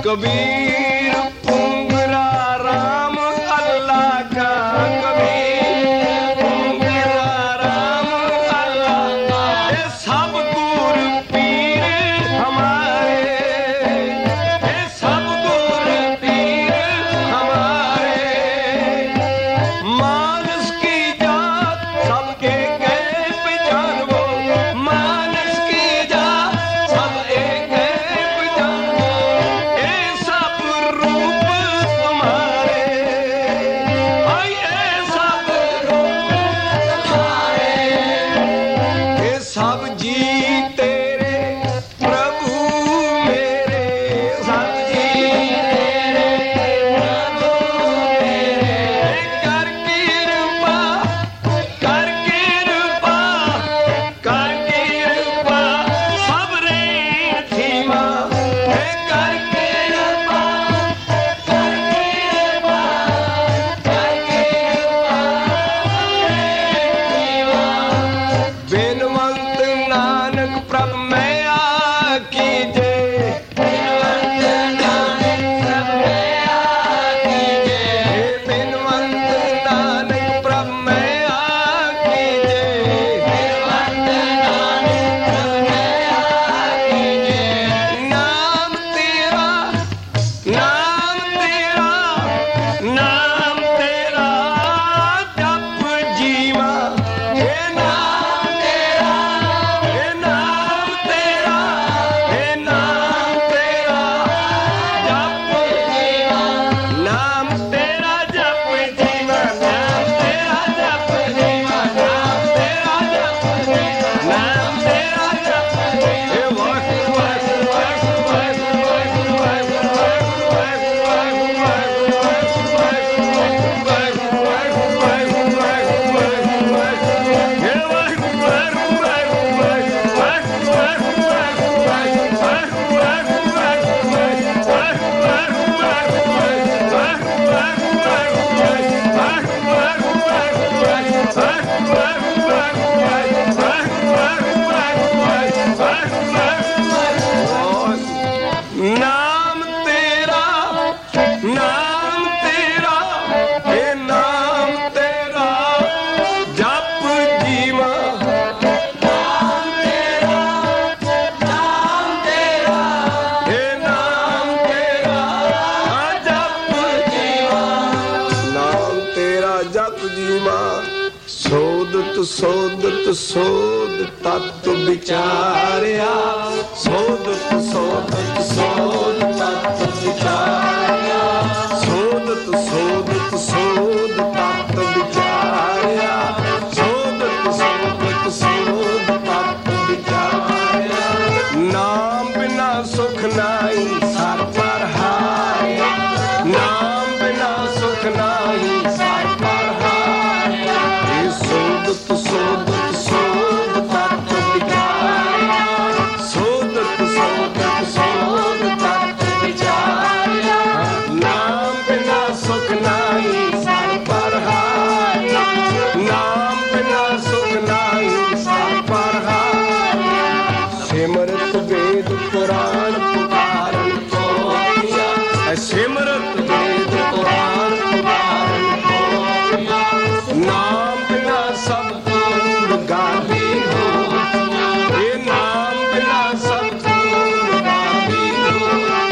कबीर पुंगरा राम अल्लाह का, कबीर पुंगरा राम अल्लाह का। ये सब गुर पीर हमारे, ये सब गुर पीर हमारे। मानस की जात सबके गए पहचान वो, मानस की जात सब एक है पहचान वो। ये सब रूप तुम्हारे, ये सब रूप तुम्हारे। ये सब जी तेरे प्रभु मेरे, सब जी तेरे प्रभु मेरे। कर कृपा, कर कृपा, कर कृपा सब रे धीमा। कर कृपा, कर कृपा, कर कृपा बेनवंत नानक प्रभ मैं कीजे, बेनवंत नानक प्रभ मैं कीजे। बेनवंत नानक प्रभ मैं कीजे, बेनवंत नानक प्रभ मैं कीजे। नाम तेरा, नाम तेरा, नाम तेरा जप जीवा। हे नाम तेरा, हे नाम तेरा, हे नाम तेरा जप जीवा। नाम तेरा जप जीवा, नाम तेरा जप जीवा, नाम तेरा जप जीवा, नाम तेरा जप जीवा। हे वाहिगुरू वाहिगुरू वाहिगुरू वाहिगुरू वाहिगुरू वाहिगुरू वाहिगुरू वाहिगुरू वाहिगुरू वाहिगुरू वाहिगुरू वाहिगुरू वाहिगुरू वाहिगुरू। हे वाहिगुरू वाहिगुरू वाहिगुरू वाहिगुरू वाहिगुरू वाहिगुरू नाम तेरा, नाम तेरा, हे नाम तेरा जप जीवा। नाम तेरा, नाम तेरा, हे नाम तेरा जप जीवा। नाम तेरा जप जीवा। सोदत सोदत सोद तत्व विचारिया, सोदत सोदत सोद तत्व विचारिया, सोदत सोदत सोद तत्व विचारिया, सोदत सोदत सोद तत्व विचारिया। नाम बिना सुख नाई सर पर हारिया, नाम बिना सुख नाई सर पर हारिया। ये सोदत सोदत सोद तत्व विचारिया, सोदत सोदत सोद तत्व विचारिया। नाम बिना सुख नाई सर पर हारिया, नाम बिना सुख नाई सर पर हारिया। सिमरत वेद पुराण पुकारन पोथिया, सिमरत वेद पुराण पुकारन पोथिया। नाम बिना सब दूर गाली हो, ये नाम बिना सब दूर गाली हो।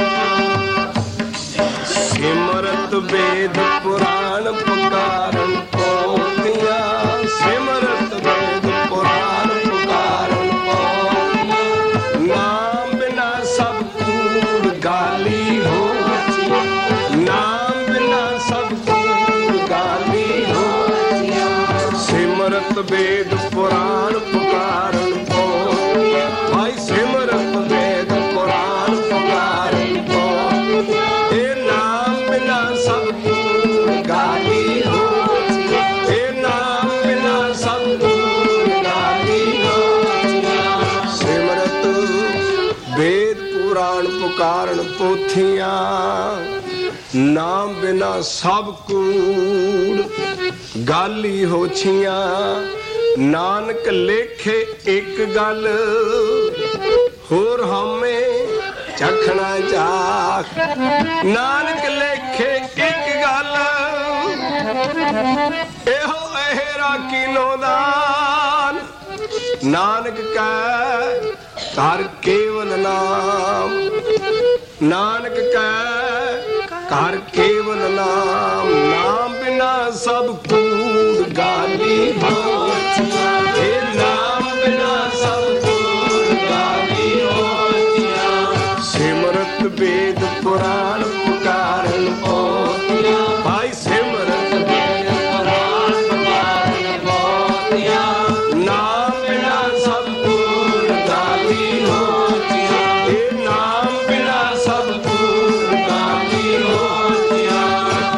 सिमरत वेद पुराण पुकारन पोथिया, सिमरत वेद पुराण पुकारन पोथिया। नाम बिना सब दूर गाली हो, नाम बिना सब दूर गाली हो। सिमरत वेद पुराण पुकारन पोथिया, भाई सिमरत वेद पुराण पुकारन पोथिया। हे नाम बिना सब दूर गाली हो, हे नाम बिना सब दूर गाली हो। सिमरत वेद पुराण पुकारन पोथिया, नाम बिना सब कूड़ गाली होछियां। नानक लेखे एक गल होर हमें ਚਖਣਾ ਚਾਖ। ਨਾਨਕ ਲੇਖੇ ਇੱਕ ਗੱਲ ਇਹੋ ਇਹਰਾ ਕੀਨੋ ਦਾਨ। ਨਾਨਕ ਕੈ ਕਰ ਕੇਵਲ ਨਾਮ। ਨਾਨਕ ਕੈ ਕਰ ਕੇਵਲ ਨਾਮ। ਨਾਮ ਬਿਨਾ ਸਭ ਕੂੜ ਗਾਲੀ ਹੋਤੀਆਂ। ਇਹ ਨਾਮ ਬਿਨਾ ਸਭ ਕੂੜ ਗਾਲੀ ਹੋਤੀਆਂ। ਸਿਮਰਤ ਵੇਦ ਪੁਰਾਣ ਪੁਕਾਰਨ ਪੋਤੀਆਂ। ਭਾਈ ਸਿਮਰਤ ਵੇਦ ਪੁਰਾਣ ਪੁਕਾਰਨ ਪੋਤੀਆਂ। ਨਾਮ ਬਿਨਾ ਸਭ ਕੂੜ ਗਾਲੀ ਹੋਤੀਆਂ। ਇਹ ਨਾਮ ਬਿਨਾ ਸਭ ਕੂੜ ਗਾਲੀ ਹੋਤੀਆਂ।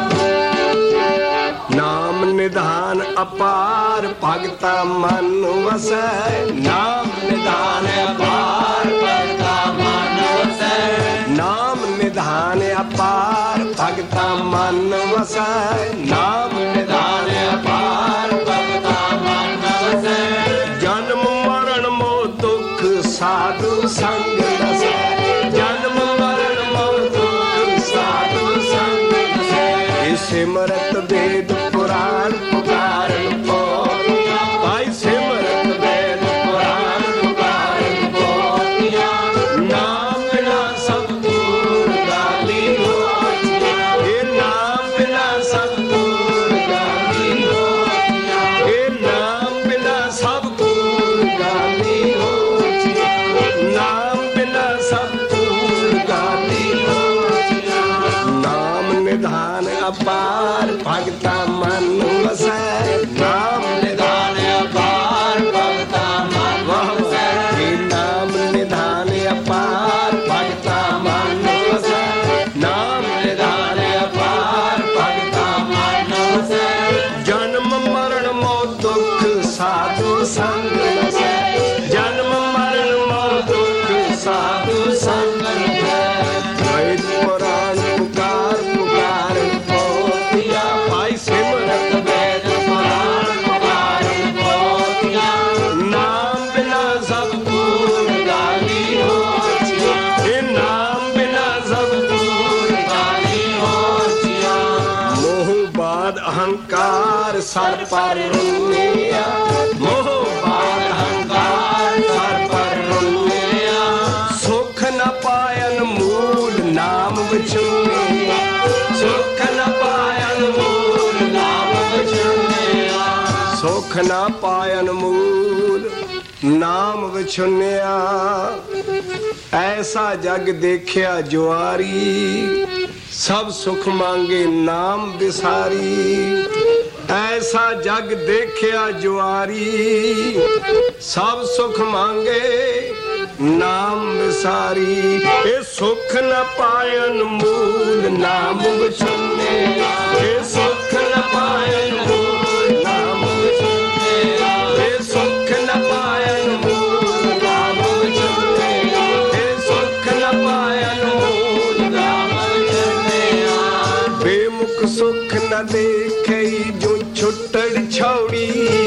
ਨਾਮ ਨਿਧਾਨ ਅਪਾਰ ਭਗਤਾ ਮਨ ਵਸੈ। ਨਾਮ ਨਿਧਾਨ ਅਪਾਰ ਭਗਤਾ ਮਨ ਵਸੈ। ਨਾਮ ਨਿਧਾਨ ਅਪਾਰ ਭਗਤਾ ਮਨ ਵਸੈ। ਨਾਮ ਨਿਧਾਨ ਅਪਾਰ ਭਗਤਾ ਮਨ ਵਸੈ। ਜਨਮ ਮਰਨ ਮੋਹ ਦੁਖ ਸਾਧੂ ਸੰਗ ਰਸੈ। ਜਨਮ ਮਰਨ ਮੋਹ ਦੁਖ ਸਾਧੂ ਸੰਗ ਰਸੈ। ਸਿਮਰਤ ਵੇਦ ਪੁਰਾਣ ਪੁਕਾਰਨ ਪੋਤੀਆਂ। ਭਾਈ ਸਿਮਰਤ ਵੇਦ ਪੁਰਾਣ ਪੁਕਾਰਨ ਪੋਤੀਆਂ। ਨਾਮ ਬਿਨਾ ਸਭ ਕੂੜ ਗਾਲੀ ਹੋਤੀਆਂ। ਇਹ ਨਾਮ ਬਿਨਾ ਸਭ ਕੂੜ ਗਾਲੀ ਹੋਤੀਆਂ। ਇਹ ਨਾਮ ਬਿਨਾ ਸਭ ਕੂੜ ਗਾਲੀ ਹੋਤੀਆਂ। ਨਾਮ ਬਿਨਾ ਸਭ ਕੂੜ ਗਾਲੀ ਹੋਤੀਆਂ। ਨਾਮ ਨਿਧਾਨ ਅਪਾਰ ਭਗਤਾ ਮਨ ਵਸੈ। ਨਾਮ ਨਿਧਾਨ ਅਪਾਰ ਭਗਤਾ ਮਨ ਵਸੈ। ਇਹ ਨਾਮ ਨਿਧਾਨ ਅਪਾਰ ਭਗਤਾ ਮਨ ਵਸੈ। ਨਾਮ ਨਿਧਾਨ ਅਪਾਰ ਭਗਤਾ ਮਨ ਵਸੈ। ਜਨਮ ਮਰਨ ਮੋਹ ਦੁਖ ਸਾਧੂ ਸੰਗ ਰਸੈ। ਜਨਮ ਮਰਨ ਮੋਹ ਦੁਖ ਸਾਧੂ ਸੰਗ ਰਸੈ। ਵੇਦ ਪੁਰਾਣ ਪੁਕਾਰ ਪੁਕਾਰਨ ਪੋਤੀਆਂ। ਭਾਈ ਸਿਮਰਤ ਵੇਦ ਪੁਰਾਣ ਪੁਕਾਰਨ ਪੋਤੀਆਂ। ਨਾਮ ਬਿਨਾ ਸਭ ਕੂੜ ਗਾਲੀ ਹੋਤੀਆਂ। ਇਹ ਨਾਮ ਬਿਨਾ ਸਭ ਕੂੜ ਗਾਲੀ ਹੋਤੀਆਂ। ਮੋਹ ਬਾਦ ਅਹੰਕਾਰ ਸਰ ਪਰ ਰੁੰਨਿਆ। ਮੋਹ ਬਾਦ ਅਹੰਕਾਰ ਸਰ ਪਰ ਰੁੰਨਿਆ। ਸੁਖ ਨ ਪਾਇਨ ਮੂਲ ਨਾਮ ਵਿਚੁੰਨਿਆ। ਸੁਖ ਨ ਪਾਇਨ ਮੂਲ ਨਾਮ ਵਿਚੁੰਨਿਆ। ਸੁਖ ਨ ਪਾਇਨ ਮੂਲ ਨਾਮ ਵਿਚੁੰਨਿਆ। ਐਸਾ ਜਗ ਦੇਖਿਆ ਜੁਆਰੀ। ਸਭ ਸੁਖ ਮੰਗੇ ਨਾਮ ਵਿਸਾਰੀ। ਐਸਾ ਜਗ ਦੇਖਿਆ ਜੁਆਰੀ। ਸਭ ਸੁਖ ਮੰਗੇ ਨਾਮ ਵਿਸਾਰੀ। ਇਹ ਸੁਖ ਨ ਪਾਇਨ ਮੂਲ ਨਾਮ ਵਿਚੁੰਨਿਆ। ਇਹ ਸੁਖ ਨ ਪਾਇਨ ਮੂਲ ਨਾਮ ਵਿਚੁੰਨਿਆ। ਇਹ ਸੁਖ ਨ ਪਾਇਨ ਮੂਲ ਨਾਮ ਵਿਚੁੰਨਿਆ। ਇਹ ਸੁਖ ਨ ਪਾਇਨ ਮੂਲ ਨਾਮ ਵਿਚੁੰਨਿਆ। ਬੇਮੁਖ ਸੁਖ ਨ ਦੇਖਈ ਜੋ ਛੁੱਟੜ ਛੌੜੀ।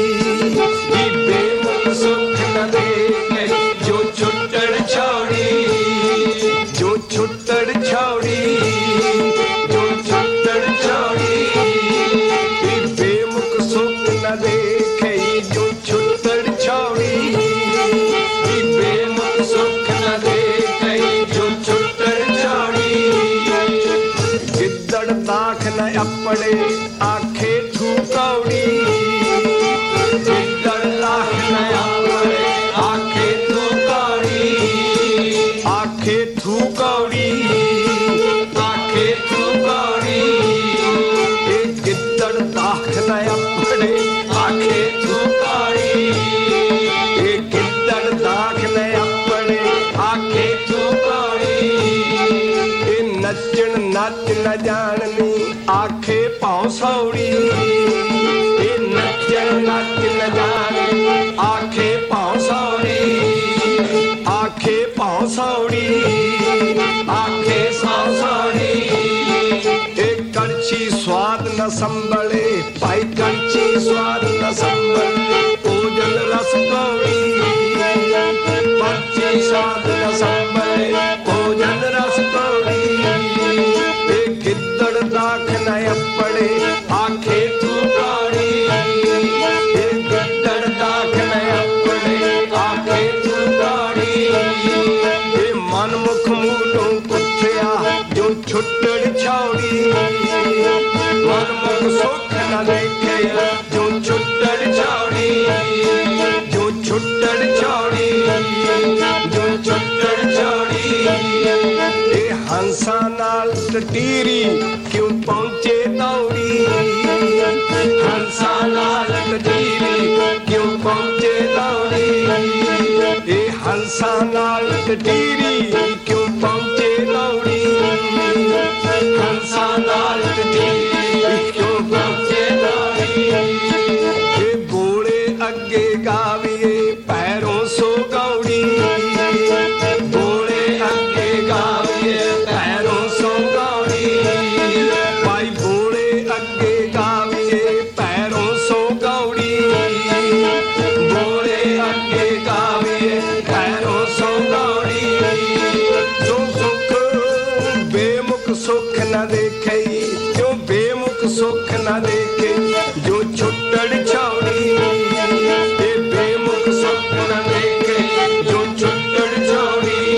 ਜੀ ਬੇਮੁਖ ਸੁਖ ਨ ਦੇਖਈ ਜੋ ਛੁੱਟੜ ਛੌੜੀ। ਜੋ ਛੁੱਟੜ ਛੌੜੀ। ਜੋ ਛੁੱਟੜ ਛੌੜੀ। ਇਹ ਬੇਮੁਖ ਸੁਖ ਨ ਦੇਖਈ ਜੋ ਛੁੱਟੜ ਛੌੜੀ। ਇਹ ਬੇਮੁਖ ਸੁਖ ਨ ਦੇਖਈ ਜੋ ਛੁੱਟੜ ਛੌੜੀ। ਗਿੱਦੜ ਦਾਖ ਨ ਆਪਣੇ ਆਖੇ ਠੂ ਕੌੜੀ। ਗਿੱਦੜ ਦਾਖ ਨ ਆਪਣੇ ਆਖੇ ਠੂ ਕੌੜੀ। ਆਖੇ ਠੂ ਕੌੜੀ। ਆਖੇ ਠੂ ਕੌੜੀ। ਇਹ ਗਿੱਦੜ ਦਾਖ ਨ ਆਪਣੇ ਆਖੇ ਠੂ ਕੌੜੀ। ਇਹ ਗਿੱਦੜ ਦਾਖ ਨ ਆਪਣੇ ਆਖੇ ਠੂ ਕੌੜੀ। ਇਹ ਨੱਚਣ ਨੱਚ ਨ ਜਾਣਨੀ ਆਖੇ ਭੌ ਸੌੜੀ। ਇਹ ਨੱਚਣ ਨੱਚ ਨ ਜਾਣਨੀ ਆਖੇ ਭੌ ਸੌੜੀ। ਆਖੇ ਭੌ ਸੌੜੀ। ਆਖੇ ਸੌ ਸੌੜੀ। ਇਹ ਕੜਛੀ ਸਵਾਦ ਨ ਸੰਭਲੇ। ਭਾਈ ਕੜਛੀ ਸਵਾਦ ਨ ਸੰਭਲੇ। ਭੋਜਨ ਰਸ ਗੌੜੀ। ਪਰਚੀ ਸਵਾਦ ਨ ਸੰਭਲੇ। ਭੋਜਨ ਟਟੀਰੀ ਕਿਉਂ ਪਹੁੰਚੇ ਦੌੜੀ, ਹੰਸਾਂ ਨਾਲ ਟਟੀਰੀ ਕਿਉਂ ਪਹੁੰਚੇ ਦੌੜੀ, ਇਹ ਹੰਸਾਂ ਨਾਲ ਟਟੀਰੀ ਕਿਉਂ ਪਹੁੰਚੇ ਦੌੜੀ, ਹੰਸਾਂ ਨਾਲ ਟਟੀਰੀ ਕਿਉਂ ਪਹੁੰਚੇ ਦੌੜੀ, ਇਹ ਬੋਲੇ ਅੱਗੇ ਗਾਵੀਏ ਪੈਰੋਂ ਸੋ ਗੌੜੀ, ਬੋਲੇ ਅੱਗੇ ਗਾਵੀਏ ਪੈਰੋਂ ਸੋ ਗੌੜੀ, ਭਾਈ ਬੋਲੇ ਅੱਗੇ ਗਾਵੀਏ ਪੈਰੋਂ ਸੋ ਗੌੜੀ, ਬੋਲੇ ਅੱਗੇ ਗਾਵੀਏ ਪੈਰੋਂ ਸੋ ਗੌੜੀ, ਜੋ ਸੁਖ ਬੇਮੁਖ ਸੁਖ ਨਾ ਦੇਖੇ, ਜੋ ਬੇਮੁਖ ਸੁਖ ਨਾ ਦੇਖੇ, ਜੋ ਛੁੱਟੜ ਛਾਉੜੀ, ਇਹ ਬੇਮੁਖ ਸੁਖ ਨਾ ਦੇਖੇ, ਜੋ ਛੁੱਟੜ ਛਾਉੜੀ,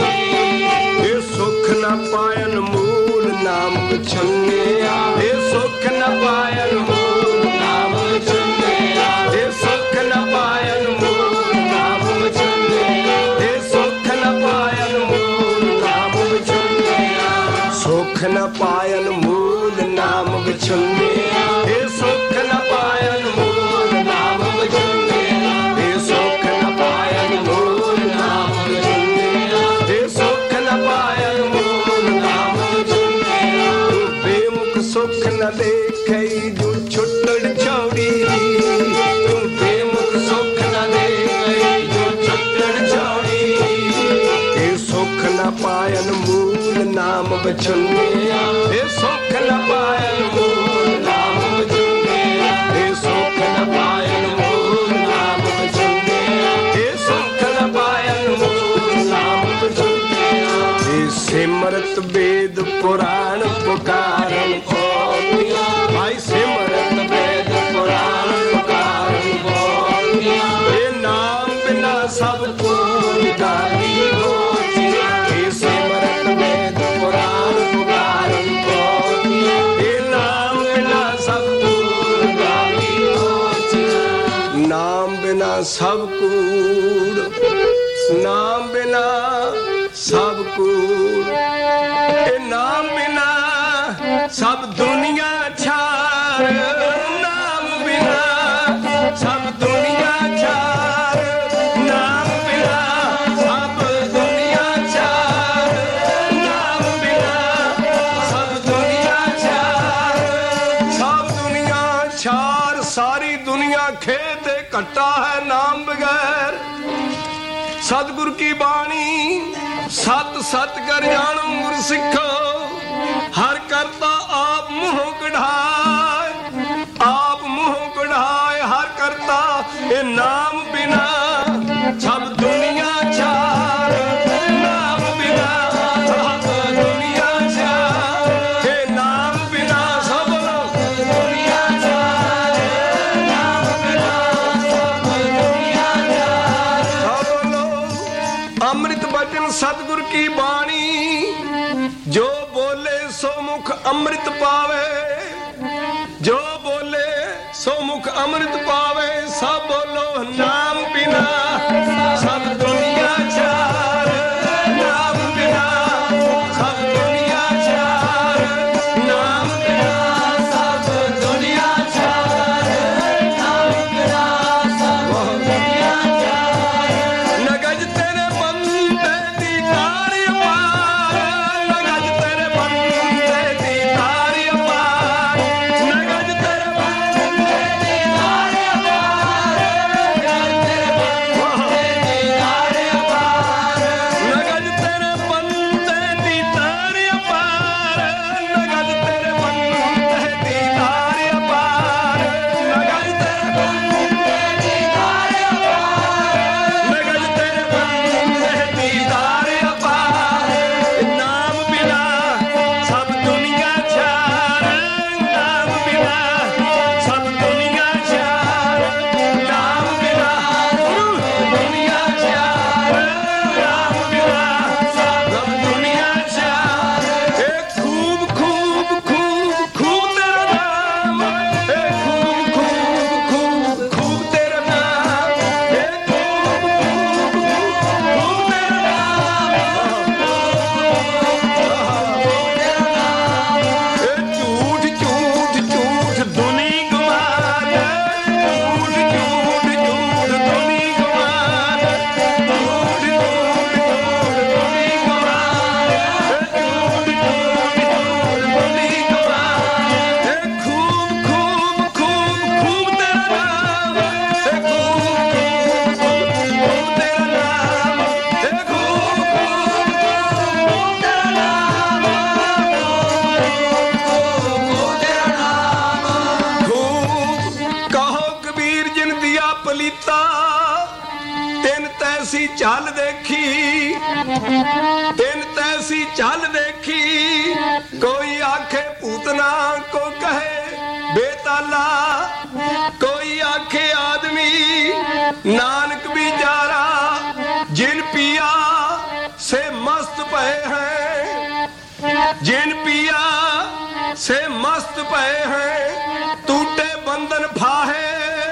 ਇਹ ਸੁਖ ਨਾ ਪਾਇਨ ਮੂਲ ਨਾਮ ਵਿਛੰਨਿਆ, ਇਹ ਸੁਖ ਨਾ ਪਾਇਨ ਮੂਲ ਨਾਮ ਵਿਛੰਨਿਆ, ਇਹ ਸੁਖ ਨਾ ਪਾਇਨ ਮੂਲ ਨਾਮ ਵਿਛੰਨਿਆ, ਇਹ ਸੁਖ ਨਾ ਪਾਇਨ ਮੂਲ ਨਾਮ ਵਿਛੰਨਿਆ, ਸੁਖ ਨਾ ਪਾਇਨ ਮੂਲ ਨਾਮ ਵਿਛੰਨਿਆ, ਇਹ ਸੁਖ ਨਾ ਪਾਇਨ ਮੂਲ ਨਾਮ ਵਿਛੰਨਿਆ, ਇਹ ਸੁਖ ਨਾ ਪਾਇਨ ਮੂਲ ਨਾਮ ਵਿਛੰਨਿਆ, ਇਹ ਸੁਖ ਨਾ ਪਾਇਨ ਮੂਲ ਨਾਮ ਵਿਛੰਨਿਆ, ਬੇਮੁਖ ਸੁਖ ਨਾ ਦੇਖਈ ਜੋ ਛੁੱਟੜ ਛਾਉੜੀ, ਤੂੰ ਬੇਮੁਖ ਸੁਖ ਨਾ ਦੇਖਈ ਜੋ ਛੁੱਟੜ ਛਾਉੜੀ, ਇਹ ਸੁਖ ਨਾ ਪਾਇਨ ਮੂਲ ਨਾਮ ਵਿਛੰਨਿਆ, ਇਹ ਸੁਖ ਨਾ ਪਾਇਨ ਮੂਲ ਨਾਮ ਵਿਛੰਨਿਆ, ਇਹ ਸੁਖ ਨਾ ਪਾਇਨ ਮੂਲ ਨਾਮ ਵਿਛੰਨਿਆ, ਇਹ ਸੁਖ ਨਾ ਪਾਇਨ ਮੂਲ ਨਾਮ ਵਿਛੰਨਿਆ, ਇਹ ਸਿਮਰਤ ਵੇਦ ਪੁਰਾਣ ਪੁਕਾਰਨ ਕੋਟਿਆ, ਭਾਈ ਸਿਮਰਤ ਵੇਦ ਪੁਰਾਣ ਪੁਕਾਰਨ ਕੋਟਿਆ, ਇਹ ਨਾਮ ਬਿਨਾ ਸਭ ਕੋਈ ਗਾਲੀ ਗੋਚਿਆ, ਇਹ ਸਿਮਰਤ ਵੇਦ ਪੁਰਾਣ ਪੁਕਾਰਨ ਕੋਟਿਆ, ਇਹ ਨਾਮ ਬਿਨਾ ਸਭ ਕੋਈ ਗਾਲੀ ਗੋਚਿਆ, ਨਾਮ ਬਿਨਾ ਸਭ ਕੂੜ, ਨਾਮ ਬਿਨਾ ਸਭ ਕੂੜ, ਇਹ ਨਾਮ ਬਿਨਾ ਸਭ ਦੁਨੀਆ ਛਾਰ, ਨਾਮ ਬਿਨਾ ਸਭ ਦੁਨੀਆ ਛਾਰ, ਨਾਮ ਬਿਨਾ ਸਭ ਦੁਨੀਆ ਛਾਰ, ਨਾਮ ਬਿਨਾ ਸਭ ਦੁਨੀਆ ਛਾਰ, ਸਭ ਦੁਨੀਆ ਛਾਰ, ਸਾਰੀ ਦੁਨੀਆ ਖੇਤ ਘਟਾ ਹੈ ਨਾਮ ਬਗੈਰ, ਸਤਿਗੁਰ ਕੀ ਬਾਣੀ ਸਤ ਸਤ ਕਰ ਜਾਣੋ ਗੁਰ ਸਿੱਖੋ, ਹਰ ਕਰਤਾ ਆਪ ਮੂੰਹੋਂ ਕਢਾਏ, ਆਪ ਮੂੰਹੋਂ ਕਢਾਏ ਹਰ ਕਰਤਾ, ਇਹ ਨਾਮ ਬਿਨਾ ਸਭ ਦੁਨੀਆ ਛਾਰ, ਨਾਮ ਬਿਨਾ ਸਭ ਦੁਨੀਆ ਛਾਰ, ਇਹ ਨਾਮ ਬਿਨਾ ਸਭ ਦੁਨੀਆ ਛਾਰ, ਨਾਮ ਬਿਨਾ ਸਭ ਦੁਨੀਆ ਛਾਰ, ਸਭ ਲੋਕ ਅੰਮ੍ਰਿਤ ਬਚਨ ਸਤਿਗੁਰ ਕੀ ਬਾਣੀ, ਜੋ ਬੋਲੇ ਸੋ ਮੁਖ ਅੰਮ੍ਰਿਤ ਪਾਵੇ, ਜੋ ਬੋਲੇ ਸੋ ਮੁਖ ਅੰਮ੍ਰਿਤ ਪਾਵੇ, ਸਭ ਬੋਲੋ ਨਾਮ ਬਿਨਾ ਸਭ ਦੁਨੀਆ ਛਾਰ, ਨਾਮ ਬਿਨਾ ਸਭ ਦੁਨੀਆ ਛਾਰ, ਨਾਮ ਬਿਨਾ ਸਭ ਦੁਨੀਆ ਛਾਰ, ਨਾਮ ਬਿਨਾ ਸਭ ਦੁਨੀਆ ਛਾਰ, ਨਗਜ ਤੇਰੇ ਬੰਦੇ ਦੀ ਤਾਰੀ ਪਾਰ, ਨਗਜ ਤੇਰੇ ਬੰਦੇ ਦੀ ਤਾਰੀ ਪਾਰ, ਨਗਜ ਤੇਰੇ ਬੰਦੇ ਦੀ ਤਾਰੀ ਪਾਰ, ਨਗਜ ਤੇਰੇ ਬੰਦੇ ਦੀ पलीता तिन तैसी चाल देखी, तिन तैसी चाल देखी। कोई आखे पूतना को कहे बेताला, कोई आखे आदमी नानक बिचारा। जिन पिया से मस्त पे हैं, जिन पिया से मस्त पे हैं, टूटे बंधन फाहे।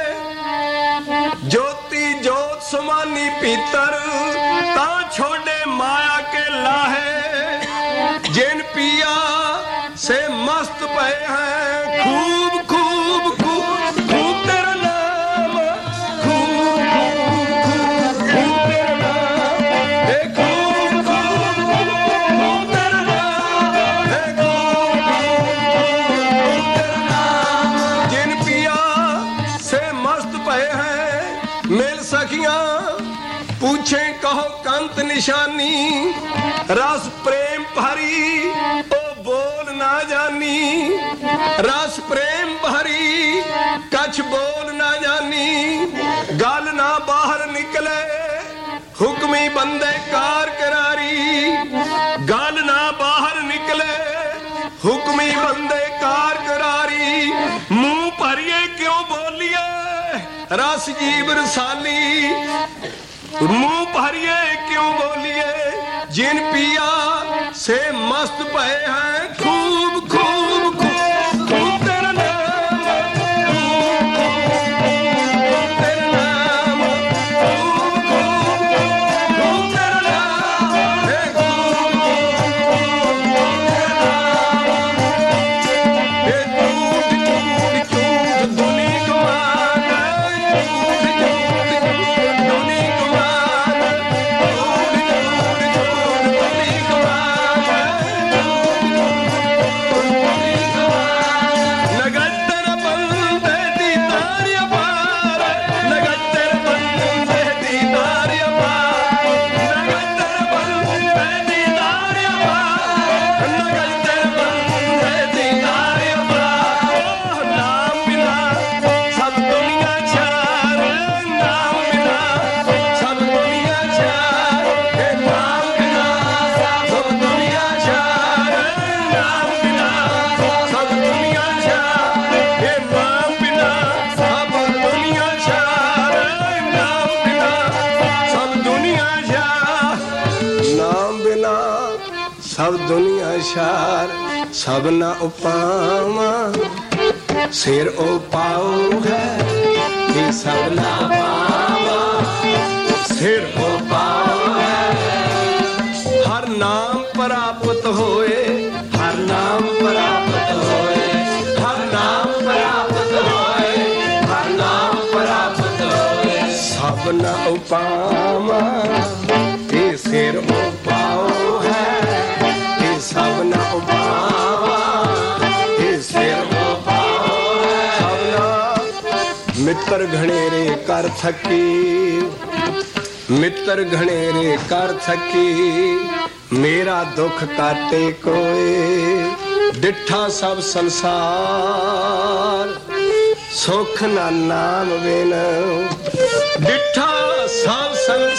ज्योति जोत समानी पीतर, ता छोड़े माया के लाहे। जिन पिया से मस्त पे हैं, खूब खूब खूब खूब तेरा नाम, खूब खूब खूब तेरा नाम, हे खूब खूब खूब तेरा नाम, हे खूब खूब तेरा नाम। जिन पिया से मस्त पे हैं, मिल सखियां पूछे कहो कंत निशानी। रस प्रेम भरी ओ बोल ना जानी, रस प्रेम भरी कछ बोल ना जानी। गल ना बाहर निकले हुक्मी बंदे कार करारी, गल ना बाहर निकले हुक्मी बंदे कार करारी। मुंह भरिए क्यों बोलिए रस जीव रसाली, मुंह भरिए क्यों बोलिए। जिन पिया से मस्त पे हैं, खूब खूब खूब खूब तेरा नाम, खूब खूब तेरा नाम, खूब खूब खूब तेरा नाम, हे खूब खूब तेरा नाम। हे झूठ झूठ झूठ धुनी गुमान, झूठ झूठ झूठ धुनी गुमान, झूठ झूठ झूठ धुनी गुमान, नगत्तर बंदे दीदार अपार, नगत्तर बंदे दीदार अपार, नगत्तर बंदे दीदार अपार, नगत्तर बंदे दीदार अपार। नाम बिना सब दुनिया चार, नाम बिना सब दुनिया चार, हे नाम बिना सब दुनिया चार, नाम बिना सब दुनिया चार, हे नाम बिना सब दुनिया चार, नाम बिना सब दुनिया चार। नाम बिना सब दुनिया चार, सब ना उपावा सिर ओ पाओ है, ये सब ना पावा सिर ओ पाओ है। हर नाम प्राप्त होए, हर नाम प्राप्त होए, हर नाम प्राप्त होए, हर नाम प्राप्त होए। सब न उपावा ये सिर ओ पाओ है, ये सब न उपावा ये सिर ओ पाओ है। सब न मित्र घनेरे कर थकी, मित्र घनेरे कर थकी। मेरा दुख काटे कोई, डिठा सब संसार सुख ना नाम बिन। डिठा सब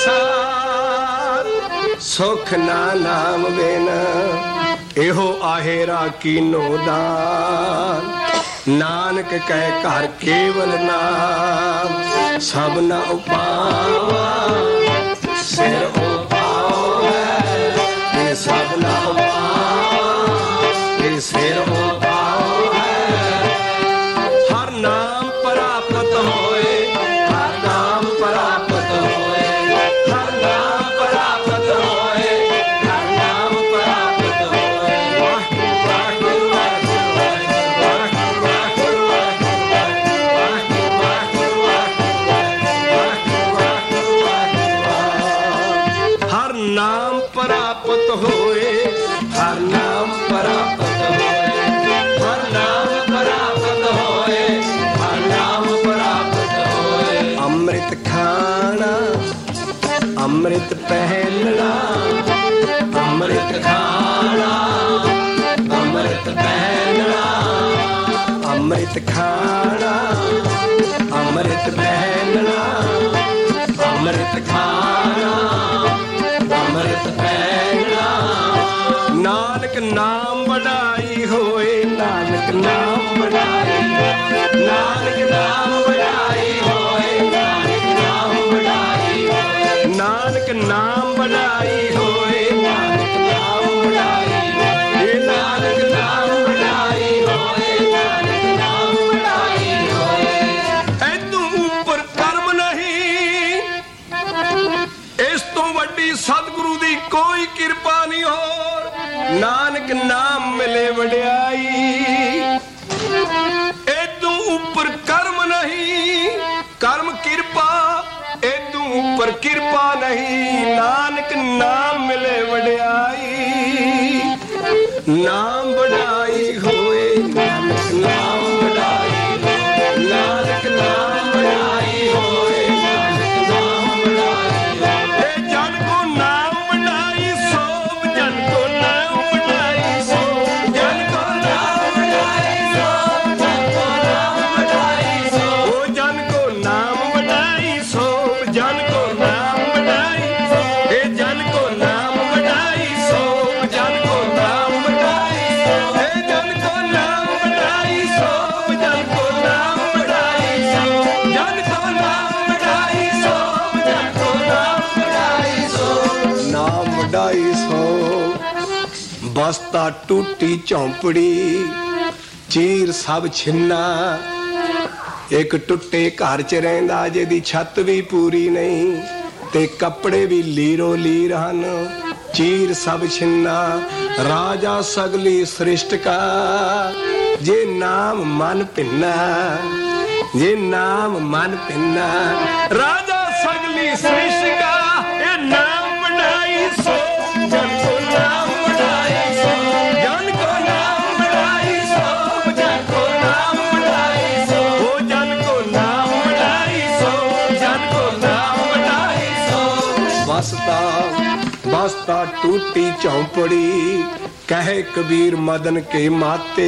संसार सुख ना नाम बिन। एहो आहेरा कीनो दान, नानक कह घर केवल नाम। सब न उपावा सिर उपाओ है, ये सब न उपावा ये सिर उपाओ है। हर नाम प्राप्त होए, हर नाम प्राप्त होए, हर नाम प्राप्त होए, हर नाम प्राप्त होए। वाहिगुरू वाहिगुरू वाहिगुरू वाहिगुरू वाहिगुरू वाहिगुरू वाहिगुरू। हर नाम प्राप्त होए, हर नाम प्राप्त होए, हर नाम प्राप्त होए, हर नाम प्राप्त होए। अमृत खाना अमृत पहनना, अमृत खाना अमृत पहनना, अमृत खाना अमृत पहनना। ਅੰਮ੍ਰਿਤ ਖਾਣਾ ਅੰਮ੍ਰਿਤ ਪੈਣਾ। ਨਾਨਕ ਨਾਮ ਵਡਾਈ ਹੋਏ, ਨਾਨਕ ਨਾਮ ਵਡਾਈ, ਨਾਨਕ ਨਾਮ ਵਡਾਈ ਹੋਏ, ਨਾਨਕ ਨਾਮ ਵਡਾਈ ਹੋਏ, ਨਾਨਕ ਨਾਮ ਵਡਾਈ ਹੋਏ, ਨਾਨਕ ਨਾਮ ਵਡਾਈ ਹੋਏ, ਇਹ ਨਾਨਕ ਨਾਮ ਵਡਾਈ ਹੋਏ, ਨਾਨਕ ਨਾਮ ਵਡਾਈ ਹੋਏ। ਐਤੋਂ ਉੱਪਰ ਕਰਮ ਨਹੀਂ, ਇਸ ਤੋਂ ਵੱਡੀ ਸਤਿਗੁਰੂ ਦੀ ਕੋਈ ਕਿਰਪਾ ਨਹੀਂ ਹੋਰ। ਨਾਨਕ ਨਾਮ ਮਿਲੇ ਵਡਿਆਈ, ਐਤੋਂ ਉੱਪਰ ਕਰਮ ਨਹੀਂ, ਕਰਮ ਕਿਰਪਾ, ਐਤੋਂ ਉੱਪਰ ਕਿਰਪਾ ਨਹੀਂ। ਨਾਨਕ ਨਾਮ ਮਿਲੇ ਵਡਿਆਈ, ਨਾਮ ਵਡਾਈ ਹੋਏ, ਨਾਨਕ ਨਾਮ ਵਡਾਈ, ਨਾਨਕ ਨਾਮ ਵਡਾਈ ਹੋਏ, ਨਾਨਕ ਨਾਮ ਵਡਾਈ ਹੋਏ। ਇਹ ਜਨ ਕੋ ਨਾਮ ਵਡਾਈ ਸੋਭ, ਜਨ ਕੋ ਨਾਮ ਵਡਾਈ ਸੋਭ, ਜਨ ਕੋ ਨਾਮ ਵਡਾਈ ਸੋਭ, ਜਨ ਕੋ ਨਾਮ ਵਡਾਈ ਸੋਭ, ਉਹ ਜਨ ਕੋ ਨਾਮ ਵਡਾਈ ਸੋਭ, ਜਨ ਕੋ ਨਾਮ ਵਡਾਈ, ਇਹ ਜਨ ਕੋ ਨਾਮ ਵਡਾਈ ਸੋਭ, ਜਨ ਕੋ ਨਾਮ ਵਡਾਈ, ਇਹ ਜਨ ਕੋ ਨਾਮ ਵਡਾਈ ਸੋਭ, ਜਨ ਕੋ ਨਾਮ ਵਡਾਈ, ਜਨ ਕੋ ਨਾਮ ਵਡਾਈ ਸੋਭ, ਜਨ ਕੋ ਨਾਮ ਵਡਾਈ ਸੋਭ। ਨਾਮ ਵਡਾਈ ਸੋਭ, ਬਸਤਾ ਟੂਟੀ ਝੌਂਪੜੀ, ਚੀਰ ਸਭ ਛਿੰਨਾ। ਇੱਕ ਟੁੱਟੇ ਘਰ ਚ ਰਹਿੰਦਾ ਜਿਹਦੀ ਛੱਤ ਵੀ ਪੂਰੀ ਨਹੀਂ, ਤੇ ਕੱਪੜੇ ਵੀ ਲੀਰੋ ਲੀਰ ਹਨ, ਚੀਰ ਸਭ ਛਿੰਨਾ। ਰਾਜਾ ਸਗਲੀ ਸ੍ਰਿਸ਼ਟ ਕਾ ਜੇ ਨਾਮ ਮਨ ਭਿੰਨਾ, ਜੇ ਨਾਮ ਮਨ ਭਿੰਨਾ। ਰਾਜਾ ਸਗਲੀ ਸ੍ਰਿਸ਼ਟ ਕਾ ਇਹ ਨਾਮ ਵਡਾਈ ਸੋ, ਜਨ ਕੋ ਨਾਮ ਵਡਾਈ ਸੋ, ਜਨ ਕੋ ਨਾਮ ਵਡਾਈ ਸੋ, ਜਨ ਕੋ ਨਾਮ ਵਡਾਈ ਸੋ, ਉਹ ਜਨ ਕੋ ਨਾਮ ਵਡਾਈ ਸੋ, ਜਨ ਕੋ ਨਾਮ ਵਡਾਈ ਸੋ। ਬਸਤਾ ਟੂਟੀ ਝੌਂਪੜੀ, ਕਹੇ ਕਬੀਰ ਮਦਨ ਕੇ ਮਾਤੇ,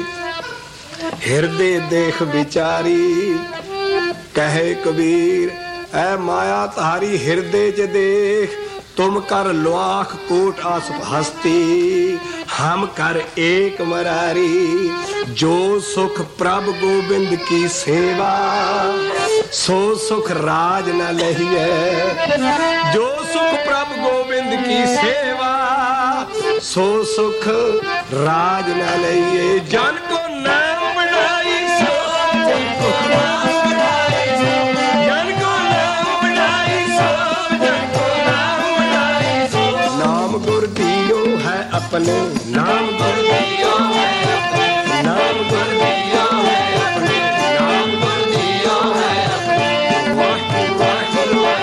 ਹਿਰਦੇ ਦੇਖ ਵਿਚਾਰੀ। ਕਹੇ ਕਬੀਰ ਐ ਮਾਇਆ ਤਾਰੀ ਹਿਰਦੇ ਚ ਦੇਖ, तुम कर लाख कोट आस हस्ती, हम कर एक मरारी। जो सुख प्रभु गोविंद की सेवा, सो सुख राज न लहिए। जो सुख प्रभु गोविंद की सेवा, सो सुख राज न लहिए। जन को नाम बढ़ाई सो, जन को नाम बढ़ाई सो, जन को नाम बढ़ाई सो, जन को नाम बढ़ाई सो। नाम गुर दियो है अपने, नाम गुर दियो है अपने, नाम गुर दियो है अपने, नाम गुर दियो है अपने। वाह वाह वाह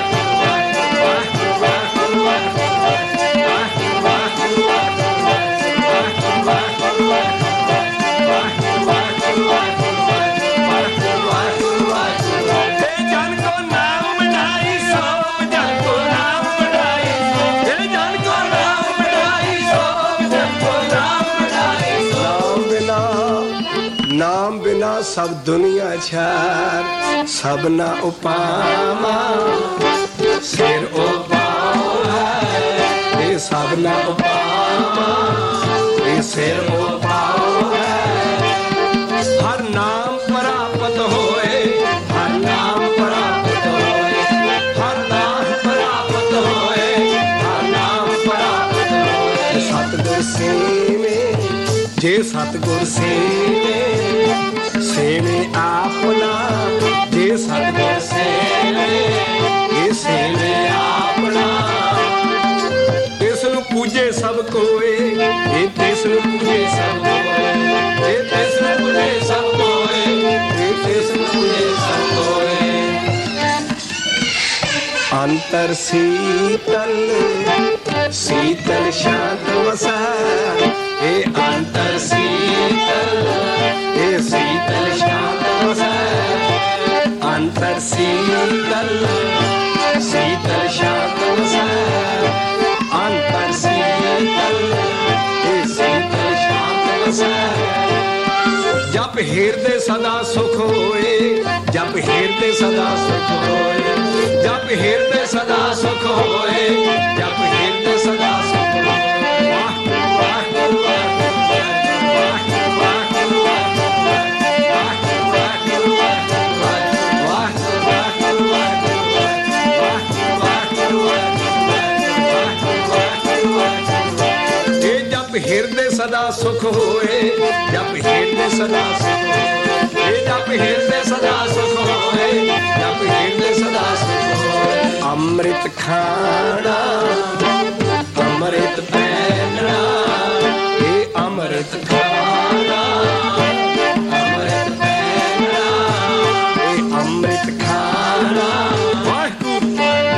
नाम बिना सब दुनिया छार, सब ना उपामा सिर ओ पाँव है। ये सब ना उपामा, ये सिर ओ पाँव है। हर नाम प्राप्त होए, हर नाम प्राप्त होए, हर नाम प्राप्त होए, हर नाम प्राप्त होए। सतगुर सेवे, जे सतगुर सेवे, सेवे आपना, जे सतगुर सेवे, ये सेवे आपना। तिसनु पूजे सब कोए, ये तिसनु पूजे सब कोए, ये तिसनु पूजे सब कोए, ये तिसनु पूजे सब कोए। अंतर शीतल, शीतल शांत वसा, ये अंतर शीतल, ये शीतल शांत वसा। अंतर शीतल, शीतल शांत वसा, अंतर शीतल, ये शीतल शांत वसा। जप हृदय सदा सुख होए, जप हृदय सदा सुख होए। ਜਪ ਹਿਰਦੇ ਸਦਾ ਸੁਖ ਹੋਏ, ਜਪ ਹਿਰਦੇ ਸਦਾ ਸੁਖ ਹੋਏ। ਵਾਹਿਗੁਰੂ ਵਾਹਿਗੁਰੂ ਵਾਹਿਗੁਰੂ ਵਾਹਿਗੁਰੂ ਵਾਹਿਗੁਰੂ। ਇਹ ਜਪ ਹਿਰਦੇ ਸਦਾ ਸੁਖ ਹੋਏ, ਜਪ ਹਿਰਦੇ ਸਦਾ ਸੁਖ ਹੋਏ। ਇਹ ਜਪ ਹਿਰਦੇ ਸਦਾ ਸੁਖ ਹੋਏ, ਜਪ ਹਿਰਦੇ ਸਦਾ ਸੁਖ ਹੋਏ। ਅੰਮ੍ਰਿਤ ਖਾਣਾ ਅੰਮ੍ਰਿਤ ਪੈਣਾ, ਇਹ ਅੰਮ੍ਰਿਤ ਖਾਣਾ ਅੰਮ੍ਰਿਤ ਪੈਣਾ, ਇਹ ਅੰਮ੍ਰਿਤ ਖਾਣਾ। ਵਾਹਿਗੁਰੂ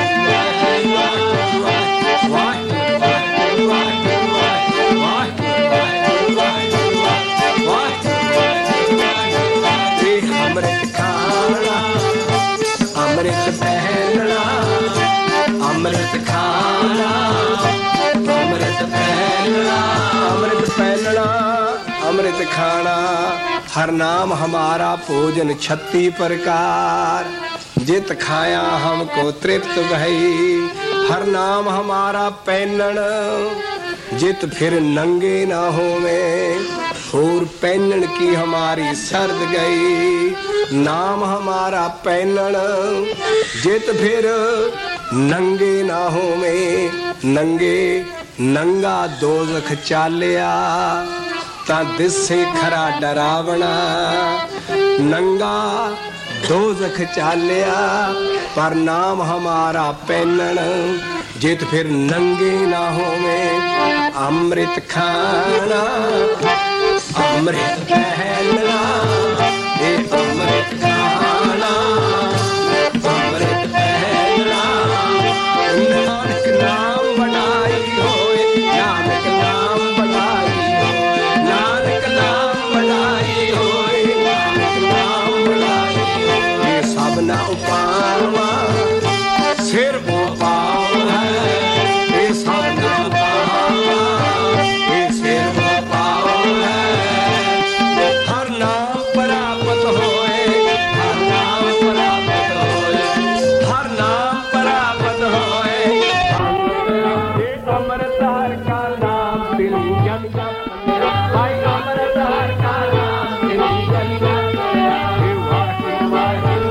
ਅੰਮ੍ਰਿਤ ਖਾਣਾ ਅੰਮ੍ਰਿਤ ਪਹਿਨਣਾ, ਅੰਮ੍ਰਿਤ ਖਾਣਾ ਅੰਮ੍ਰਿਤ ਪਹਿਨਣਾ, ਅੰਮ੍ਰਿਤ ਪਹਿਨਣਾ ਅੰਮ੍ਰਿਤ खाना। हर नाम हमारा भोजन 36 प्रकार, जित खाया हमको तृप्त भई। हर नाम हमारा पैनन, जित फिर नंगे न होवे। होर पैनन की हमारी सर्द गई। नाम हमारा पैनन, जित फिर नंगे न होवे। नंगे नंगा दोजख चालिया, ਤਾਂ ਦਿਸੇ ਖਰਾ ਡਰਾਵਣਾ। ਨੰਗਾ ਦੋਜ਼ਖ ਚਾਲਿਆ, ਪਰ ਨਾਮ ਹਮਾਰਾ ਪੈਨਣ। ਜਿਤ ਫਿਰ ਨੰਗੇ ਨਾ ਹੋਵੇਂ। ਅੰਮ੍ਰਿਤ ਖਾਣਾ ਅੰਮ੍ਰਿਤ ਪਹਿਨਣਾ, ਇਹ ਅੰਮ੍ਰਿਤ ਖਾਣਾ ਅੰਮ੍ਰਿਤ ਪਹਿਨਣਾ। ਨਾਨਕ ਨਾਮ ਬਣਾਈ ਹੋਏ, ਨਾਨਕ ਨਾਮ ਬਣਾਈ ਹੋਏ, ਨਾਨਕ ਨਾਮ ਬਣਾਈ ਹੋਏ, ਨਾਨਕ ਨਾਮ ਬਣਾਈ ਹੋਏ। ਇਹ ਸਭ ਨਾ ਉਪਾਵਾ ਸਿਰ ਉਪਾਵ ਹੈ। ਇਹ ਸਭ ਨਾ ਉਪਾਵਾ, ਇਹ ਸਿਰ ਉਪਾਵ ਹੈ। ਹਰ ਨਾਮ ਪ੍ਰਾਪਤ ਹੋਏ, ਹਰ ਨਾਮ ਪ੍ਰਾਪਤ ਹੋਏ, ਹਰ ਨਾਮ ਪ੍ਰਾਪਤ ਹੋਏ। ਇਹ ਅੰਮ੍ਰਿਤ ਹਰ ਕਾ ਨਾਮ ਦਿਲੀ ਜਨ ਜਪਿਆ। ਭਾਈ ਅੰਮ੍ਰਿਤ ਹਰ ਕਾ ਨਾਮ ਦਿਲੀ ਜਨ ਜਪਿਆ। ਇਹ ਵਾਹਿਗੁਰੂ ਵਾਹਿਗੁਰੂ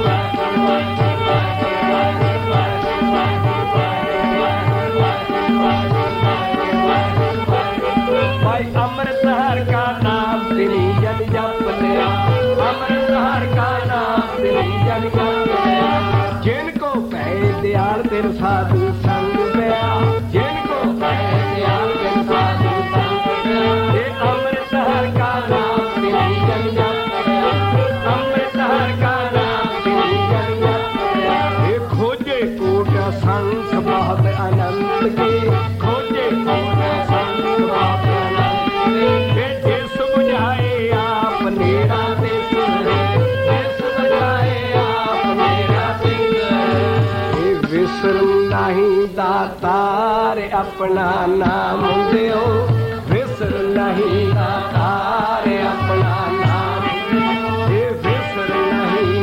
ਭਾਈ ਅੰਮ੍ਰਿਤ ਹਰ ਕਾ ਨਾਮ ਦਿਲੀ ਜਨ ਜਪ ਲਿਆ। ਅੰਮ੍ਰਿਤ ਹਰ ਕਾ ਨਾਮ ਦਿਲੀ ਜਨ ਜਪ ਲਿਆ। ਜਿਨ ਕੋ ਭੈ ਦਿਆਲ ਤਿਨ ਸਾਧੂ ਸੰਗ ਪਿਆ। ਜਿਨ ਕੋ ਭੈ ਦਿਆਲ ਤਿਨ ਸਾਧੂ ਸੰਗ ਪਿਆ। ਇਹ ਅੰਮ੍ਰਿਤ ਹਰ ਕਾ ਨਾਮ ਦਿਲੀ ਜਨ ਜਪ ਲਿਆ। ਅੰਮ੍ਰਿਤ ਹਰ ਕਾ ਨਾਮ ਦਿਲੀ ਜਨ ਜਪ ਲਿਆ। ਇਹ ਖੋਜੇ ਕੋਟ ਸੰਖ ਬਹੁਤ ਅਨੰਤ ਕੇ। ਖੋਜੇ ਕੋਟ ਸੰਖ ਬਹੁਤ ਅਨੰਤ ਕੇ। ਜਿਸ ਬੁਝਾਏ ਆਪ ਨੇੜਾ ਤੇ ਸੁਣੇ। ਜਿਸ ਬੁਝਾਏ ਆਪ ਨੇੜਾ ਤੇ ਸੁਣੇ। ਇਹ ਵਿਸਰ ਨਹੀਂ ਦਾਤਾਰ ਆਪਣਾ ਨਾਮ ਦਿਓ। ਵਿਸਰ ਨਹੀਂ ਦਾਤਾਰ ਆਪਣਾ ਨਾਮ ਦਿਓ। ਇਹ ਵਿਸਰ ਨਹੀਂ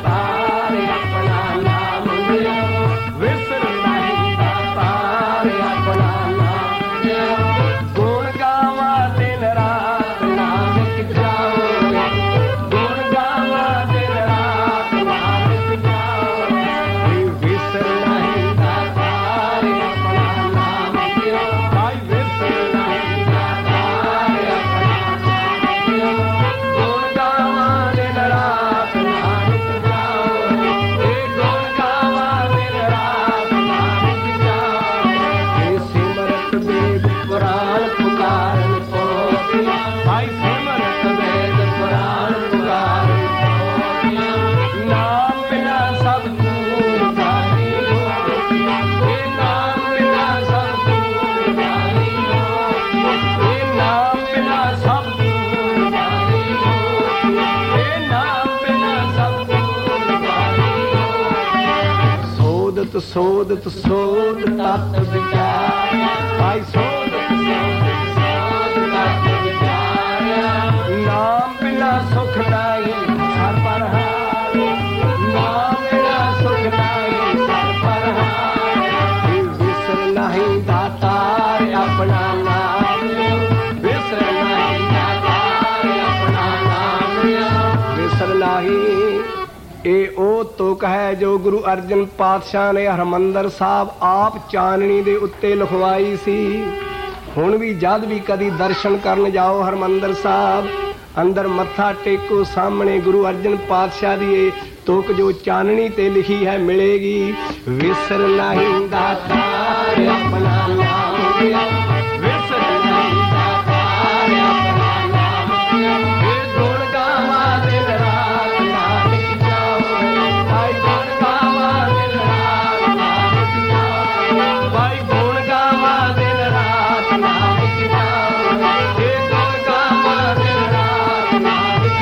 ਦਾਤਾਰ ਆਪਣਾ ਨਾਮ ਦਿਓ। ਵਿਸਰ ਨਹੀਂ ਦਾਤਾਰ ਆਪਣਾ ਨਾਮ ਦਿਓ। ਗੁਣ ਗਾਵਾਂ ਦਿਨ ਰਾਤ ਨਾਨਕ ਜਾਓ। ਗੁਣ ਗਾਵਾਂ ਦਿਨ ਰਾਤ ਨਾਨਕ ਜਾਓ। ਇਹ ਵਿਸਰ ਨਹੀਂ ਦਾਤਾਰ ਆਪਣਾ ਨਾਮ ਦਿਓ। ਭਾਈ ਵਿਸਰ ਨਹੀਂ ਦਾਤਾਰ ਆਪਣਾ ਨਾਮ ਦਿਓ। ਗੁਣ ਗਾਵਾਂ ਦਿਨ ਰਾਤ ਨਾਨਕ ਜਾਓ। ਇਹ ਗੁਣ ਗਾਵਾਂ ਦਿਨ ਰਾਤ ਨਾਨਕ ਜਾਓ। ਇਹ ਸਿਮਰਤ ਵੇਦ ਪੁਰਾਣ ਪੁਕਾਰਨ ਪੋਥੀਆਂ। ਭਾਈ ਸਿਮਰਤ ਵੇਦ ਪੁਰਾਣ ਪੁਕਾਰਨ ਪੋਥੀਆਂ। ਨਾਮ ਬਿਨਾ ਸਭ ਕੂੜ ਜਾਣੀ ਹੋਤੀਆਂ। ਇਹ ਨਾਮ ਬਿਨਾ ਸਭ ਕੂੜ ਜਾਣੀ ਹੋਤੀਆਂ। ਇਹ ਨਾਮ ਬਿਨਾ ਸਭ ਕੂੜ ਜਾਣੀ ਹੋਤੀਆਂ। ਇਹ ਨਾਮ ਬਿਨਾ ਸਭ ਕੂੜ ਜਾਣੀ ਹੋਤੀਆਂ। ਸੋਦਤ ਸੋਦਤ ਸੋਦ ਤਤ ਵਿਚਾਰਿਆ। ਭਾਈ ਸੋਦਤ ਸੋਦਤ ਸੋਦ ਤਤ ਵਿਚਾਰਿਆ। ਨਾਮ ਬਿਨਾ ਸੁਖ ਨਹੀਂ ਸਰ ਪਰ ਹਾਰਿਆ। ਨਾਮ ਬਿਨਾ ਸੁਖ ਨਹੀਂ ਸਰ ਉਹ ਤੁਕ ਹੈ ਜੋ ਗੁਰੂ ਅਰਜਨ ਪਾਤਸ਼ਾਹ ਨੇ ਹਰਮੰਦਰ ਸਾਹਿਬ ਆਪ ਚਾਨਣੀ ਦੇ ਉੱਤੇ ਲਿਖਵਾਈ ਸੀ। ਹੁਣ ਵੀ ਜਦ ਵੀ ਕਦੀ ਦਰਸ਼ਨ ਕਰਨ ਜਾਓ ਹਰਮੰਦਰ ਸਾਹਿਬ, ਅੰਦਰ ਮੱਥਾ ਟੇਕੋ, ਸਾਹਮਣੇ ਗੁਰੂ ਅਰਜਨ ਪਾਤਸ਼ਾਹ ਦੀ ਇਹ ਤੁਕ ਜੋ ਚਾਨਣੀ ਤੇ ਲਿਖੀ ਹੈ ਮਿਲੇਗੀ। ਵਿਸਰ ਨਹੀਂ ਦਾਤਾਰ ਆਪਣਾ ਨਾਮ ਲਿਆ, ਵਿਸਰ ਨਹੀਂ ਦਾਤਾਰ ਆਪਣਾ ਨਾਮ ਲਿਆ। ਇਹ ਗੁਣ ਗਾਵਾਂ ਦਿਨ ਰਾਤ ਨਾਨਕ ਜਾਓ, ਭਾਈ ਗੁਣ ਗਾਵਾਂ ਦਿਨ ਰਾਤ ਨਾਨਕ ਜਾਓ, ਭਾਈ ਗੁਣ ਗਾਵਾਂ ਦਿਨ ਰਾਤ ਨਾਨਕ ਜਾਓ। ਇਹ ਗੁਣ ਗਾਵਾਂ ਦਿਨ ਰਾਤ ਨਾਨਕ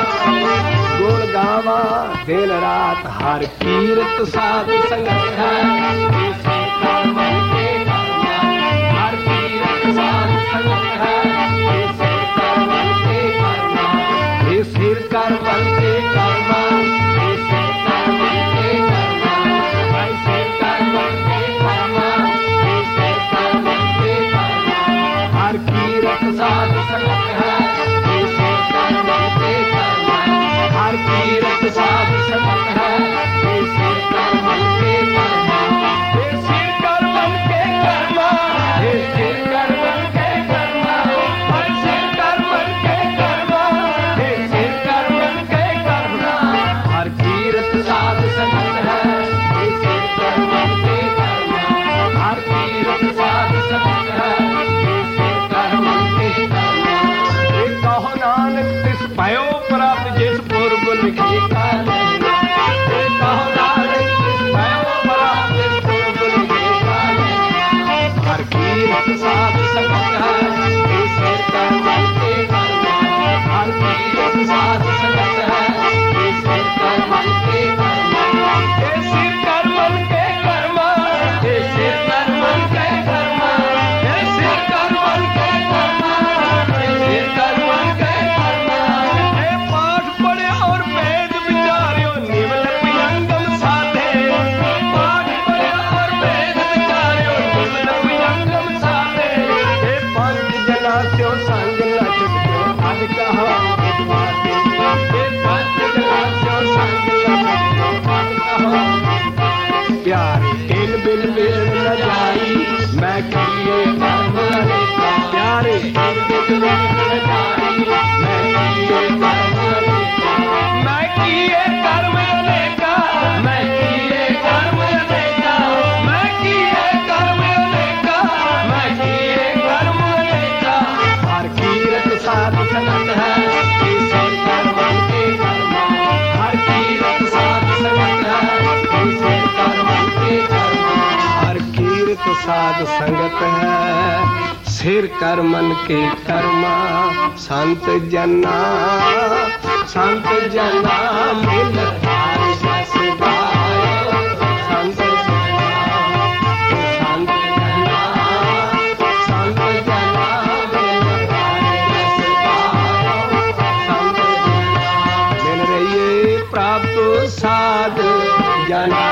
ਜਾਓ, ਗੁਣ ਗਾਵਾਂ ਦਿਨ ਰਾਤ ਹਰ ਕੀਰਤ ਸਾਧ ਸੰਗਤ ਹੈ। ਇਸੇ ਕਰ ਮਨ ਕੇ ਕਰਨਾ, ਹਰ ਕੀਰਤ ਸਾਧ ਸੰਗਤ ਹੈ। ਇਸੇ ਕਰ ਮਨ ਕੇ ਕਰਨਾ, ਇਹ ਸਿਰ ਕਰ ਮਨ ਕੇ ਕਰਨਾ, ਇਸੇ ਕਰ ਮਨ ਕੇ ਕਰਨਾ, ਭਾਈ ਸਿਰ ਕਰ ਮਨ ਕੇ ਕਰਨਾ, ਇਸੇ ਕਰ ਮਨ ਕੇ ਕਰਨਾ। ਹਰ ਕੀਰਤ ਸਾਧ ਸੰਗਤ ਹੈ। ਇਸੇ ਕਰ ਮਨ ਕੇ ਕਰਨਾ, ਹਰ ਕੀਰਤ ਸਾਧ ਸੰਗਤ ਹੈ। ਇਸੇ ਕਰ ਮਨ ਕੇ ਕਰਨਾ, ਇਸੇ ਕਰ ਮਨ ਕੇ ਕਰਨਾ, ਇਸੇ ਕਰ ਮਨ ਕੇ ਕਰਨਾ, ਇਸੇ ਕਰ ਮਨ ਕੇ ਕਰਨਾ, ਇਸੇ ਕਰ ਮਨ ਕੇ ਕਰਨਾ। ਹਰ ਕੀਰਤ ਸਾਧ ਸੰਗਤ ਹੈ। ਇਸੇ ਕਰ ਮਨ ਕੇ ਕਰਨਾ, ਹਰ ਕੀਰਤ ਸਾਧ ਸੰਗਤ ਹੈ। ਇਸੇ ਕਰ ਮਨ ਕੇ ਕਰਨਾ। ਇਹ ਕਹੋ ਨਾਨਕ ਤਿਸ ਭਇਓ ਪ੍ਰਾਪਤ ਜਿਸ ਪੁਰਬ ਲਿਖੀ ਕਰ ਲੈਣਾ। ਇਹ ਕਹੋ ਨਾਨਕ ਤਿਸ ਭਇਓ ਪ੍ਰਾਪਤ ਜਿਸ ਪੁਰਬ ਲਿਖੀ ਕਰ ਲੈਣਾ। ਹਰ ਕੀਰਤ ਸਾਧ ਸੰਗਤ ਹੈ। ਇਸੇ ਕਰ ਮਨ ਕੇ ਕਰਨਾ, ਹਰ ਕੀਰਤ ਸਾਧ ਸੰਗਤ ਹੈ। ਇਸੇ ਕਰ ਮਨ ਕੇ ਕਰਨਾ, ਇਸੇ ਕਰ ਮਨ ਕੇ ਕਰਨਾ, ਇਸੇ ਕਰ ਮਨ ਕੇ ਕਰਨਾ, ਇਸੇ ਕਰ ਮਨ ਕੇ ਕਰਨਾ, ਇਸੇ ਕਰ ਮਨ ਕੇ ਕਰਨਾ। ਇਹ ਪਾਠ ਪੜਿਆ ਔਰ ਵੇਦ ਵਿਚਾਰਿਓ ਨਿਵਲ ਪਿਯੰਗਮ ਸਾਧੇ। ਪਾਠ ਪੜਿਆ ਔਰ ਵੇਦ ਵਿਚਾਰਿਓ ਨਿਵਲ ਪਿਯੰਗਮ ਸਾਧੇ। ਇਹ ਪੰਜ ਜਨਾਂ ਸਿਓ ਸੰਗ ਨਾ ਛੁਟਿਓ ਅਧ ਕਹਾ ਵਿਦਵਾਤੇ। ਇਹ ਪੰਜ ਜਨਾਂ ਸਿਓ ਸੰਗ ਨਾ ਛੁਟਿਓ ਅਧ ਕਹਾ ਪਿਆਰੇ। ਤਿਲ ਬਿਲ ਮਿਲ ਨ ਜਾਈ ਮੈਂ ਕੀਏ ਕਰਮ ਅਨੇਕਾ। ਪਿਆਰੇ ਤਿਲ ਬਿਲ ਮਿਲ ਨ ਜਾਈ ਮੈਂ ਕੀਏ ਕਰਮ ਅਨੇਕਾ। ਮੈਂ ਕੀਏ ਕਰਮ ਅਨੇਕਾ, ਮੈਂ ਕੀਏ ਕਰਮ ਅਨੇਕਾ, ਮੈਂ ਕੀਏ ਕਰਮ ਅਨੇਕਾ, ਮੈਂ ਕੀਏ ਕਰਮ ਅਨੇਕਾ। ਹਰ ਕੀਰਤ ਸਾਧ ਸੰਗਤ ਹੈ। ਇਸੇ ਕਰ ਮਨ ਕੇ ਕਰਨਾ, ਹਰ ਕੀਰਤ ਸਾਧ ਸੰਗਤ ਹੈ। ਇਸੇ ਕਰ ਮਨ ਕੇ ਕਰਨਾ। ਹਰ ਕੀਰਤ ਸਾਧ ਸੰਗਤ ਹੈ। ਸਿਰ ਕਰ ਮਨ ਕੇ ਕਰਮਾ। ਸੰਤ ਜਨਾ, ਸੰਤ ਜਨਾ ਮਿਲ ਹਰ ਜਸ ਗਾਇਓ। ਸੰਤ ਜਨਾ, ਸੰਤ ਜਨਾ, ਸੰਤ ਜਨਾ ਮਿਲ ਹਰ ਜਸ ਗਾਇਓ। ਸੰਤ ਜਨਾ ਮਿਲ ਰਹੀਏ ਪ੍ਰਾਪਤ ਸਾਧ ਜਨਾ।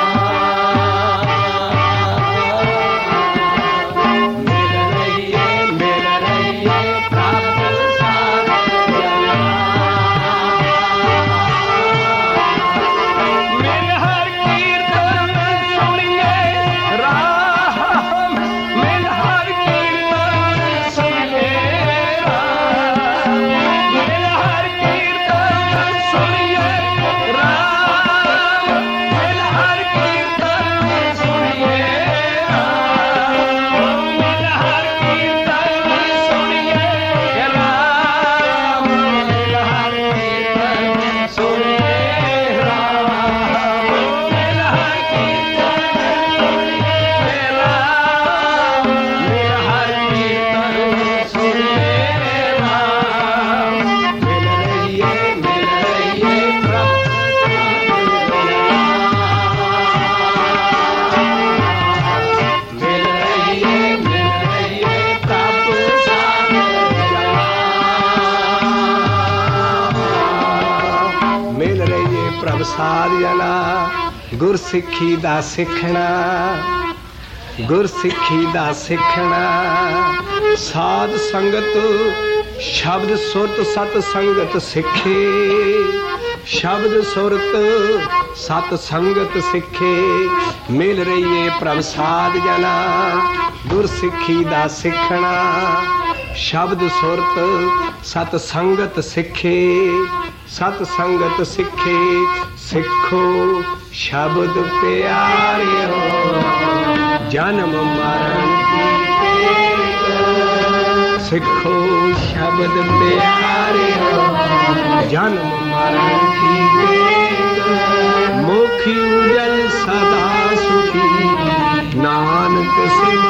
ਸਾਧ ਜਨਾ ਗੁਰਸਿੱਖੀ ਦਾ ਸਿੱਖਣਾ, ਗੁਰਸਿੱਖੀ ਦਾ ਸਿੱਖਣਾ। ਸਾਧ ਸੰਗਤ ਸ਼ਬਦ ਸੁਰਤ ਸਤ ਸੰਗਤ ਸਿੱਖੇ, शब्द सुरत सत संगत सिखे मिल रहीए प्रभ साध जना गुरसिखी दा सिखना शब्द सुरत सत संगत सिखे सत संगत सिखे सिखो शब्द प्यारियो जन्म मरण सिखो शब्द प्यारियो जन्म मरण की मुखी उजल सदा सुखी नानक सिख